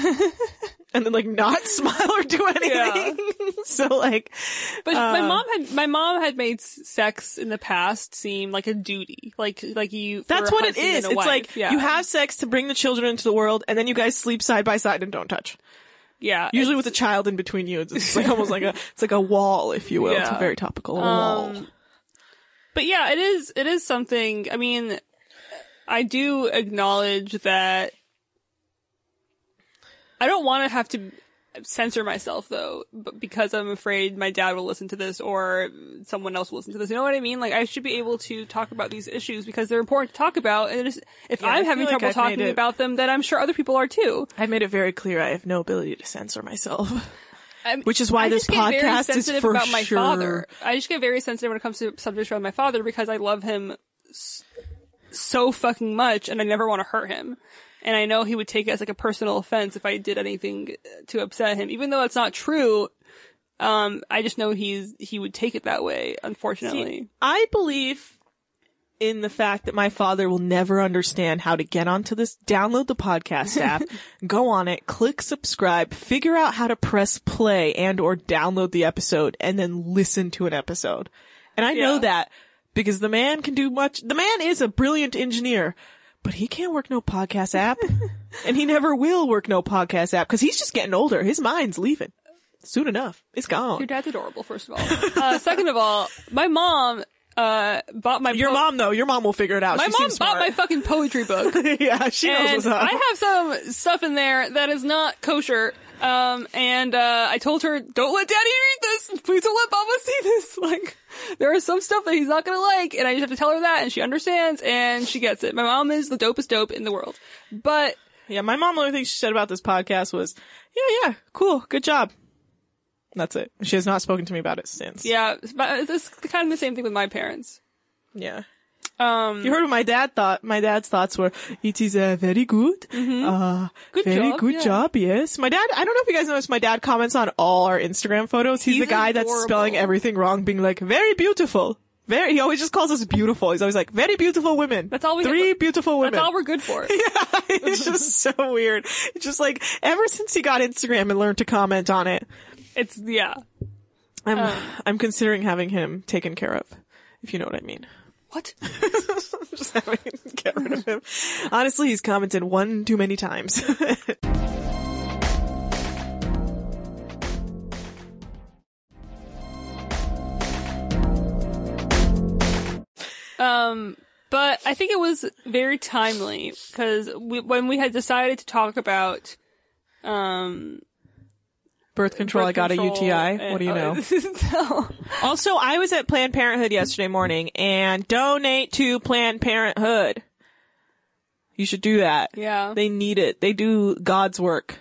And then, like, not smile or do anything. Yeah. So, like. But uh, my mom had, my mom had made sex in the past seem like a duty. Like, like you. That's what it is. It's wife. like, yeah. you have sex to bring the children into the world, and then you guys sleep side by side and don't touch. Yeah. Usually with a child in between you. It's, it's like almost like a, it's like a wall, if you will. Yeah. It's a very topical a um, wall. But yeah, it is, it is something, I mean, I do acknowledge that I don't want to have to censor myself though, but because I'm afraid my dad will listen to this or someone else will listen to this. You know what I mean? Like, I should be able to talk about these issues because they're important to talk about. And if yeah, I'm having like trouble I've talking it, about them, then I'm sure other people are too. I've made it very clear I have no ability to censor myself. I'm, Which is why I this just get very podcast is sensitive for about my sure. father. I just get very sensitive when it comes to subjects around my father because I love him s- so fucking much and I never want to hurt him. And I know he would take it as like a personal offense if I did anything to upset him. Even though that's not true, um, I just know he's, he would take it that way, unfortunately. See, I believe in the fact that my father will never understand how to get onto this, download the podcast app, go on it, click subscribe, figure out how to press play and or download the episode, and then listen to an episode. And I yeah. know that because the man can do much. The man is a brilliant engineer, but he can't work no podcast app. And he never will work no podcast app because he's just getting older. His mind's leaving. Soon enough. It's gone. Your dad's adorable, first of all. Uh, second of all, my mom uh bought my your po- mom though your mom will figure it out. My she mom seems bought smart. my fucking poetry book. Yeah, she knows and what's up. I have some stuff in there that is not kosher. Um and uh I told her, don't let daddy read this. Please don't let mama see this. Like, there is some stuff that he's not gonna like, and I just have to tell her that, and she understands and she gets it. My mom is the dopest dope in the world. But yeah, my mom, the only thing she said about this podcast was, yeah, yeah, cool, good job. That's it. She has not spoken to me about it since. Yeah, but it's kind of the same thing with my parents. Yeah. Um, you heard what my dad thought. My dad's thoughts were, it is uh, very good. Mm-hmm. Uh, good very job, good yeah. job, yes. My dad, I don't know if you guys noticed, my dad comments on all our Instagram photos. He's, He's the guy adorable. that's spelling everything wrong, being like, very beautiful. Very, he always just calls us beautiful. He's always like, very beautiful women. That's all we Three have. beautiful women. That's all we're good for. Yeah, it's just so weird. It's just like, ever since he got Instagram and learned to comment on it. It's, yeah. I'm, um, I'm considering having him taken care of, if you know what I mean. What? Just having get rid of him. Honestly, he's commented one too many times. um, but I think it was very timely because we, when we had decided to talk about, um, Birth control, birth I got control a U T I. and- What do you know? no. Also, I was at Planned Parenthood yesterday morning and donate to Planned Parenthood. You should do that. Yeah. They need it. They do God's work.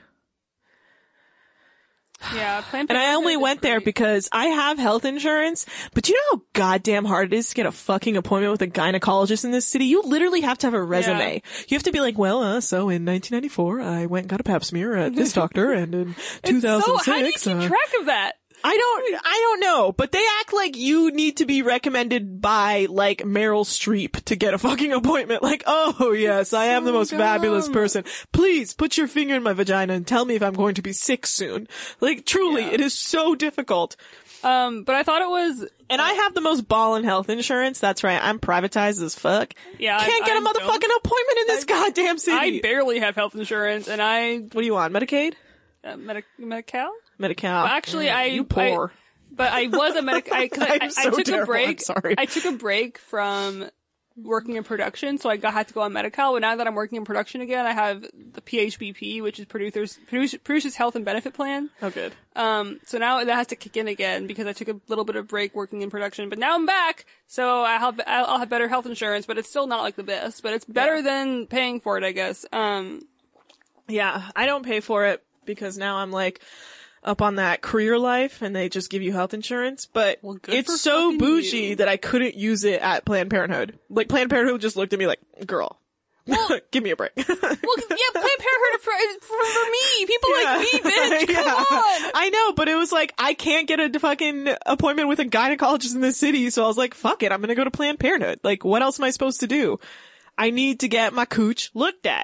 Yeah, Planned And I Parenthood only is went there great. because I have health insurance, but you know how goddamn hard it is to get a fucking appointment with a gynecologist in this city? You literally have to have a resume. Yeah. You have to be like, well, uh, so in nineteen ninety-four, I went and got a pap smear at this doctor, and in two thousand six, So, how do you keep uh, track of that? I don't, I don't know, but they act like you need to be recommended by, like, Meryl Streep to get a fucking appointment. Like, oh yes, I am the so most fabulous dumb. person. Please put your finger in my vagina and tell me if I'm going to be sick soon. Like, truly, Yeah. it is so difficult. Um, but I thought it was, And I have the most ballin' health insurance. That's right. I'm privatized as fuck. Yeah, I- Can't get I a motherfucking don't. appointment in this goddamn city. I barely have health insurance, and I, what do you want? Medicaid? uh, Medi- Medi-Cal? Medi-Cal. Well, actually, Mm, I- You poor. But I was a medic, I, cause I, I'm I, so I took terrible. a break. I'm sorry. I took a break from working in production, so I got, had to go on Medi-Cal, but now that I'm working in production again, I have the P H B P, which is producers, produce, produces health and benefit plan. Oh, good. Um, so now that has to kick in again because I took a little bit of break working in production, but now I'm back, so I have, I'll I'll have better health insurance, but it's still not like the best, but it's better Yeah. than paying for it, I guess. Um, Yeah, I don't pay for it because now I'm like up on that career life and they just give you health insurance, but Well, good for it's so fucking bougie you. that I couldn't use it at Planned Parenthood. Like Planned Parenthood just looked at me like, girl, give me a break. well, yeah, Planned Parenthood for, for, for me, people Yeah. like me, bitch, come Yeah. on! I know, but it was like, I can't get a fucking appointment with a gynecologist in this city, so I was like, fuck it, I'm gonna go to Planned Parenthood. Like, what else am I supposed to do? I need to get my cooch looked at.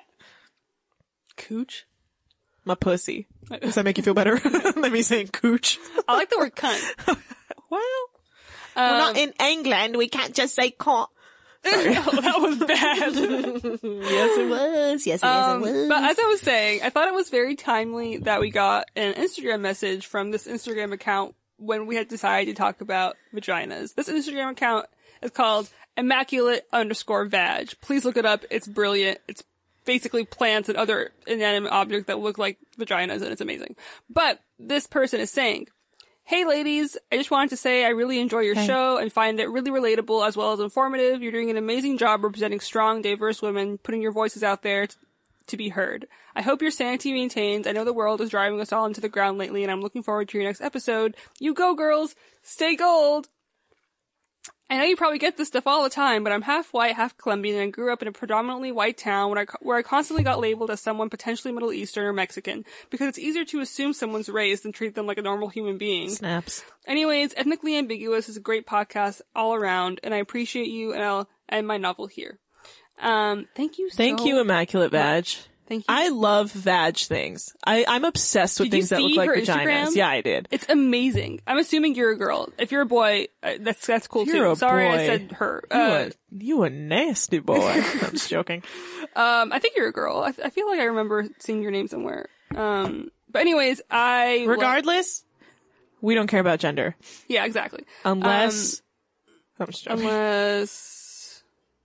Cooch? My pussy. Does that make you feel better than me saying cooch? I like the word cunt. Well, we're Um, not in England. We can't just say cock. oh, that was bad. Yes, it was. Yes, Um, but as I was saying, I thought it was very timely that we got an Instagram message from this Instagram account when we had decided to talk about vaginas. This Instagram account is called Immaculate underscore Vag. Please look it up. It's brilliant. It's basically plants and other inanimate objects that look like vaginas, and it's amazing. But this person is saying, hey ladies, I just wanted to say I really enjoy your Hey. show and find it really relatable as well as informative. You're doing an amazing job representing strong, diverse women, putting your voices out there t- to be heard. I hope your sanity maintains. I know the world is driving us all into the ground lately, and I'm looking forward to your next episode. You go, girls! Stay gold! I know you probably get this stuff all the time, but I'm half white, half Colombian, and I grew up in a predominantly white town where I, where I constantly got labeled as someone potentially Middle Eastern or Mexican, because it's easier to assume someone's race than treat them like a normal human being. Snaps. Anyways, Ethnically Ambiguous is a great podcast all around, and I appreciate you, and I'll end my novel here. Um, thank you so Thank you, Immaculate Vag. Thank you. I love vag things. I, I'm obsessed with Did you things that look see like her vaginas. Instagram? Yeah, I did. It's amazing. I'm assuming you're a girl. If you're a boy, uh, that's that's cool You're too. a Sorry I boy. said her. You, Uh, a, you a nasty boy. I'm just joking. Um, I think you're a girl. I, I feel like I remember seeing your name somewhere. Um, but anyways, I lo- Regardless, we don't care about gender. yeah, exactly. Unless... I'm just joking. Unless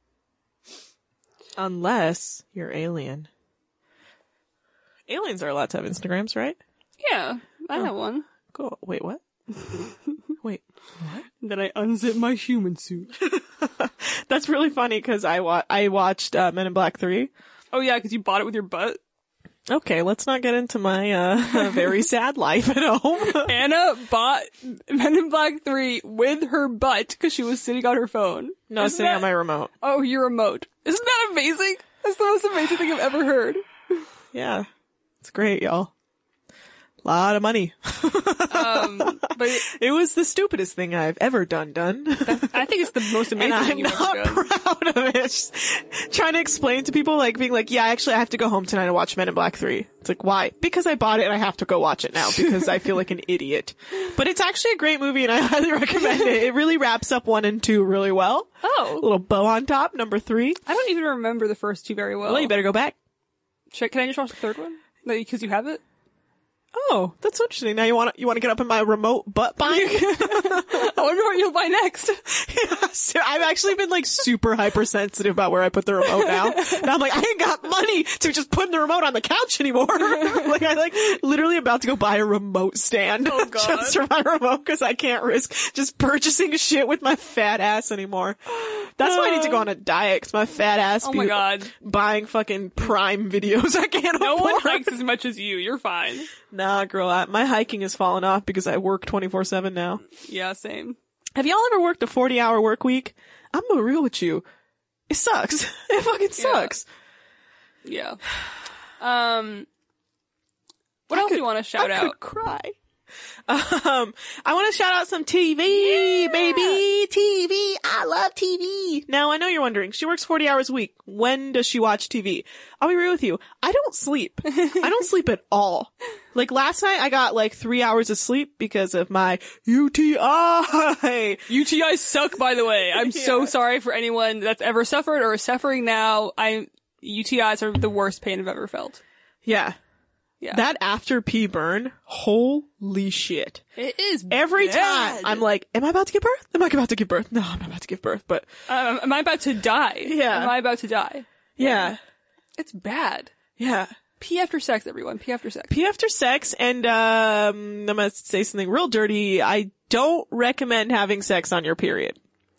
Unless you're alien. Aliens are allowed to have Instagrams, right? yeah, I have one. Cool. Wait, what? Wait. Then I unzip my human suit. That's really funny because I wa- I watched uh, Men in Black three. Oh yeah, because you bought it with your butt. Okay, let's not get into my uh, very sad life at home. Anna bought Men in Black three with her butt because she was sitting on her phone. No, Isn't sitting that- on my remote. Oh, your remote. Isn't that amazing? That's the most amazing thing I've ever heard. Yeah. It's great, y'all. Lot of money. Um, but it, It was the stupidest thing I've ever done, done. I think it's the most And amazing I'm thing you've not ever done. proud of it. Just trying to explain to people, like, being like, yeah, actually, I have to go home tonight and watch Men in Black three. It's like, why? Because I bought it and I have to go watch it now because I feel like an idiot. But it's actually a great movie and I highly recommend it. It really wraps up one and two really well. Oh, A little bow on top, number three. I don't even remember the first two very well. Well, you better go back. Should, can I just watch the third one? Because you have it? Oh, that's interesting. Now you want to, you want to get up in my remote butt bind? I wonder what you'll buy next. Yeah, so I've actually been like super hypersensitive about where I put the remote now. And I'm like, I ain't got money to just put the remote on the couch anymore. Like I like literally about to go buy a remote stand. Oh, God. Just for my remote because I can't risk just purchasing shit with my fat ass anymore. That's why I need to go on a diet because my fat ass Oh be my God. buying fucking Prime videos I can't No afford. one hikes as much as you. You're fine. Nah, girl, I, my hiking has fallen off because I work twenty-four seven now. Yeah, same. Have y'all ever worked a forty hour work week? I'm gonna be real with you. It sucks. It fucking sucks. Yeah. Um, what I else could- do you want to shout I out? could cry. Um, I want to shout out some T V, Yeah. baby. T V. I love T V. Now, I know you're wondering, she works forty hours a week. When does she watch T V? I'll be real with you. I don't sleep. I don't sleep at all. Like last night, I got like three hours of sleep because of my U T I. U T Is suck, by the way. I'm so Yeah. sorry for anyone that's ever suffered or is suffering now. I U T Is are the worst pain I've ever felt. Yeah. Yeah. That after pee burn, holy shit. It is Every bad. time I'm like, am I about to give birth? Am I about to give birth? No, I'm not about to give birth, but Um, am I about to die? Yeah. Am I about to die? yeah, It's bad. yeah. Pee after sex, everyone. Pee after sex. Pee after sex, and um, I'm gonna say something real dirty. I don't recommend having sex on your period.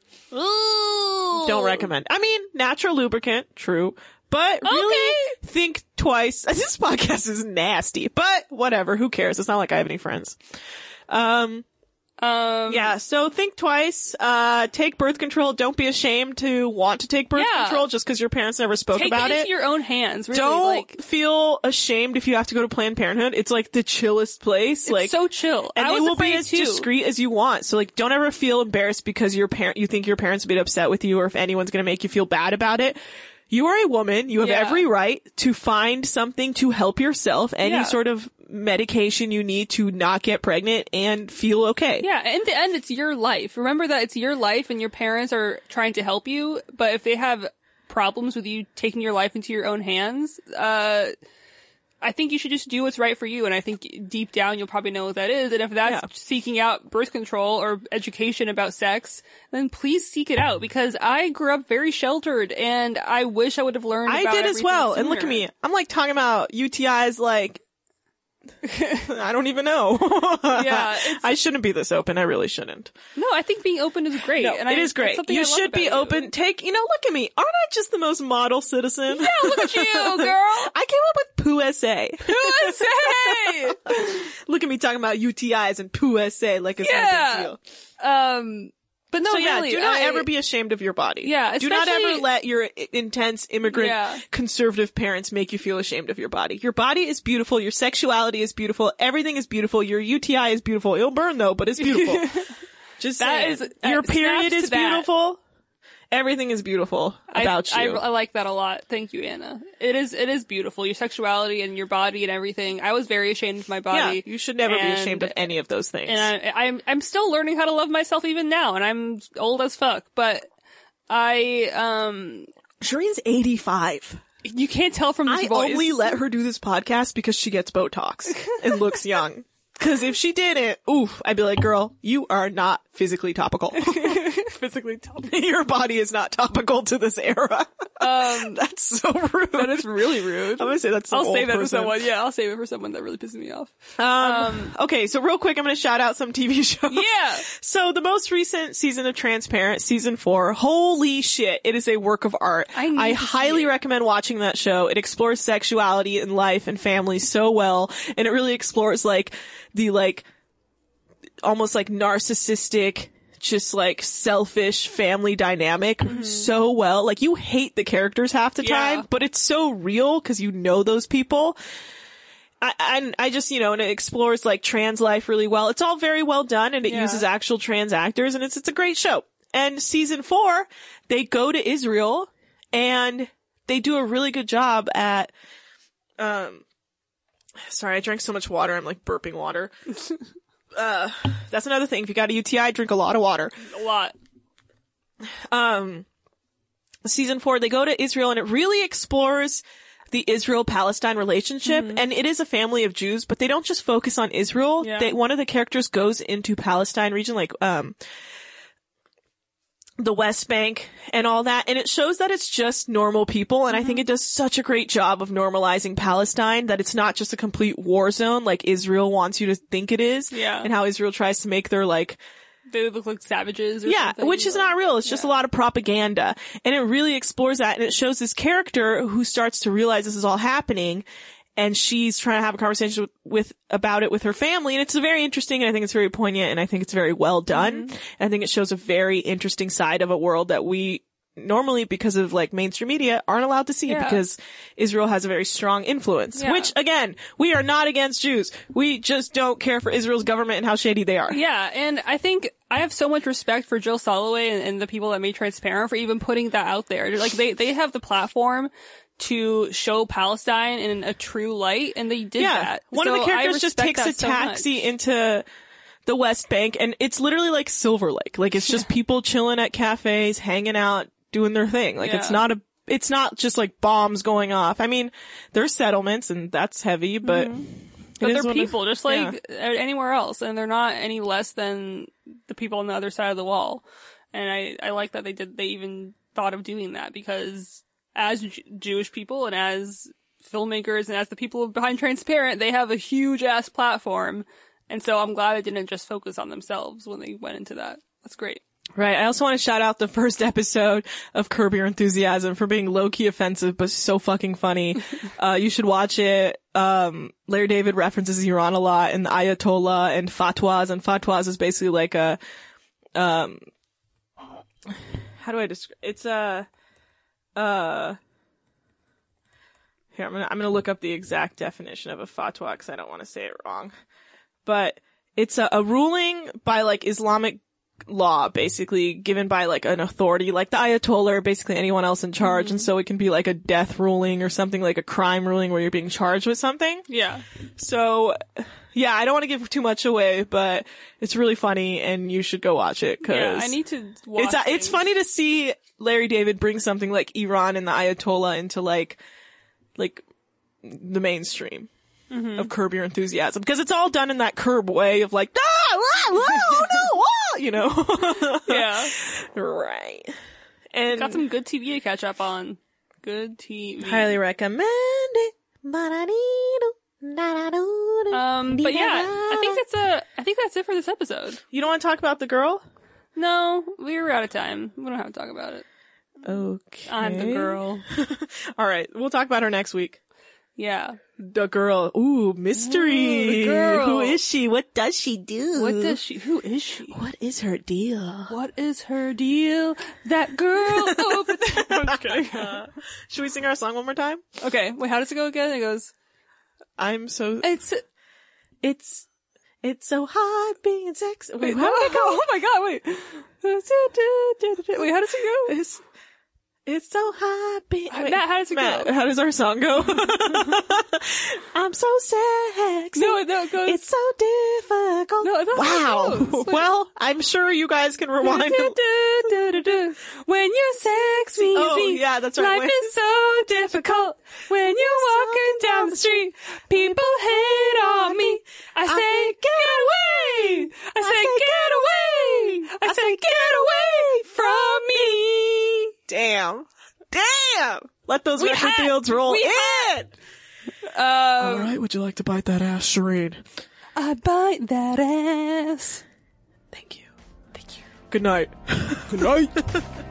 Ooh. Don't recommend. I mean, natural lubricant, true. But really think twice. This podcast is nasty, but whatever. Who cares? It's not like I have any friends. Um, Um, yeah. So think twice. Uh, take birth control. Don't be ashamed to want to take birth Yeah. control just because your parents never spoke take about it it. into your own hands. Really. Don't like, feel ashamed if you have to go to Planned Parenthood. It's like the chillest place. it's like so chill. and I they was will be afraid as too. discreet as you want. So like, don't ever feel embarrassed because your parent, you think your parents will be upset with you, or if anyone's going to make you feel bad about it. You are a woman. You have Yeah. every right to find something to help yourself, any Yeah. sort of medication you need to not get pregnant and feel okay. Yeah, in the end, it's your life. Remember that it's your life and your parents are trying to help you, but if they have problems with you taking your life into your own hands, uh, I think you should just do what's right for you, and I think deep down you'll probably know what that is, and if that's Yeah. seeking out birth control or education about sex, then please seek it out, because I grew up very sheltered, and I wish I would have learned I about did as everything well. And look at sooner. me. I'm like talking about U T Is like, I don't even know. Yeah, it's- I shouldn't be this open. I really shouldn't. No, I think being open is great. No, and it I, is great. that's something You I love should about be you. open. Take, you know, look at me. Aren't I just the most model citizen? Yeah, look at you, girl. I came up with Poo S A. U S A! Look at me talking about U T Is and Poo S A like it's no Yeah. big deal. Um, but no, So yeah, really, do not I- ever be ashamed of your body. Yeah, do not especially- ever let your i- intense immigrant Yeah. conservative parents make you feel ashamed of your body. Your body is beautiful. Your sexuality is beautiful. Everything is beautiful. Your U T I is beautiful. It'll burn though, but it's beautiful. Just That saying. is- that your snaps period to is that. beautiful. Everything is beautiful about I, you. I, I like that a lot. Thank you, Anna. It is, it is beautiful. Your sexuality and your body and everything. I was very ashamed of my yeah, body. you should never be and- ashamed of any of those things. And I, I'm, I'm still learning how to love myself even now, and I'm old as fuck, but I, um, Shireen's eighty-five. you can't tell from this I voice. only let her do this podcast because she gets Botox and looks young. Because if she didn't, oof, I'd be like, girl, you are not physically topical. physically tell. Your body is not topical to this era. Um, That's so rude. that is really rude. I'm gonna say that's some I'll old save that person. for someone. Yeah, I'll save it for someone that really pisses me off. Um, okay, so real quick, I'm gonna shout out some T V shows. Yeah. So the most recent season of Transparent, season four, holy shit, it is a work of art. I need to see highly it. recommend watching that show. It explores sexuality and life and family so well, and it really explores like the like almost like narcissistic, just like selfish family dynamic so well. Like you hate the characters half the Mm-hmm. Yeah. time, but it's so real because you know those people. I, I, I just, you know, and it explores like trans life really well. It's all very well done, and it Yeah. uses actual trans actors, and it's, it's a great show. And season four, they go to Israel and they do a really good job at, um, sorry, I drank so much water. I'm like burping water. uh, that's another thing. If you got a U T I, drink a lot of water. A lot. Um, season four, they go to Israel and it really explores the Israel-Palestine relationship, mm-hmm. and it is a family of Jews, but they don't just focus on Israel. Yeah. They, one of the characters goes into Palestine region, like, um, the West Bank and all that, and it shows that it's just normal people, and mm-hmm. I think it does such a great job of normalizing Palestine, that it's not just a complete war zone like Israel wants you to think it is, yeah. and how Israel tries to make their, like, they look like savages or yeah, something. which is not real. It's just yeah. a lot of propaganda. And it really explores that, and it shows this character who starts to realize this is all happening, and she's trying to have a conversation with, with about it with her family, and it's very interesting, and I think it's very poignant, and I think it's very well done. Mm-hmm. And I think it shows a very interesting side of a world that we normally, because of like mainstream media, aren't allowed to see, yeah. because Israel has a very strong influence, yeah. which again, we are not against Jews. We just don't care for Israel's government and how shady they are. Yeah. And I think I have so much respect for Jill Soloway and, and the people that made Transparent for even putting that out there. Like they, they have the platform to show Palestine in a true light, and they did yeah. that. One so of the characters just takes a so taxi much. into the West Bank, and it's literally like Silver Lake. Like it's just people chilling at cafes, hanging out, doing their thing. Like yeah. it's not a, it's not just like bombs going off. I mean, there's settlements and that's heavy, but, mm-hmm. but they're people of, just like yeah. anywhere else, and they're not any less than the people on the other side of the wall. And I, I like that they did, they even thought of doing that, because as J- Jewish people and as filmmakers and as the people behind Transparent, they have a huge ass platform. And so I'm glad they didn't just focus on themselves when they went into that. That's great. Right. I also want to shout out the first episode of Curb Your Enthusiasm for being low-key offensive, but so fucking funny. uh, you should watch it. Um, Larry David references Iran a lot, and the Ayatollah and fatwas, and fatwas is basically like a, um, how do I describe, it's a, uh, here, I'm gonna, I'm gonna look up the exact definition of a fatwa because I don't want to say it wrong. But it's a, a ruling by like Islamic law, basically given by like an authority, like the Ayatollah or basically anyone else in charge. Mm-hmm. And so it can be like a death ruling or something, like a crime ruling where you're being charged with something. Yeah. So yeah, I don't want to give too much away, but it's really funny and you should go watch it. Cause yeah, I need to watch it's, it's funny to see Larry David bring something like Iran and the Ayatollah into like, like the mainstream. Mm-hmm. Of Curb Your Enthusiasm, because it's all done in that Curb way of like, ah, ah, oh no, ah, you know. Yeah. Right. And got some good T V to catch up on. Good T V. Highly recommend it. Um, but yeah, I think that's a, I think that's it for this episode. You don't want to talk about the girl? No, we were out of time. We don't have to talk about it. Okay. I'm the girl. All right. We'll talk about her next week. Yeah. The girl. Ooh, mystery. Ooh, the girl. Who is she? What does she do? What does she, who is she? What is her deal? What is her deal? That girl over there. I'm just kidding. Uh, should we sing our song one more time? Okay. Wait, how does it go again? It goes, I'm so, it's, it's, it's so hot being sexy. Wait, how did it go? Oh my god, wait. Wait, how does it go? It's, It's so hot, baby. Matt, how does it Matt, go? How does our song go? I'm so sexy. No, no, it goes. It's so difficult. No, that's wow. how it goes. Well, I'm sure you guys can rewind. Do, do, do, do, do. When you're sexy, oh, yeah, that's right. Life When... is so difficult. When you're walking down the street, people hate on me. I say, I... get away. I, I say, get away. I, I say, get away from me. Damn. Damn. Let those we record had, fields roll in. Um, All right. Would you like to bite that ass, Shireen? I bite that ass. Thank you. Thank you. Good night. Good night.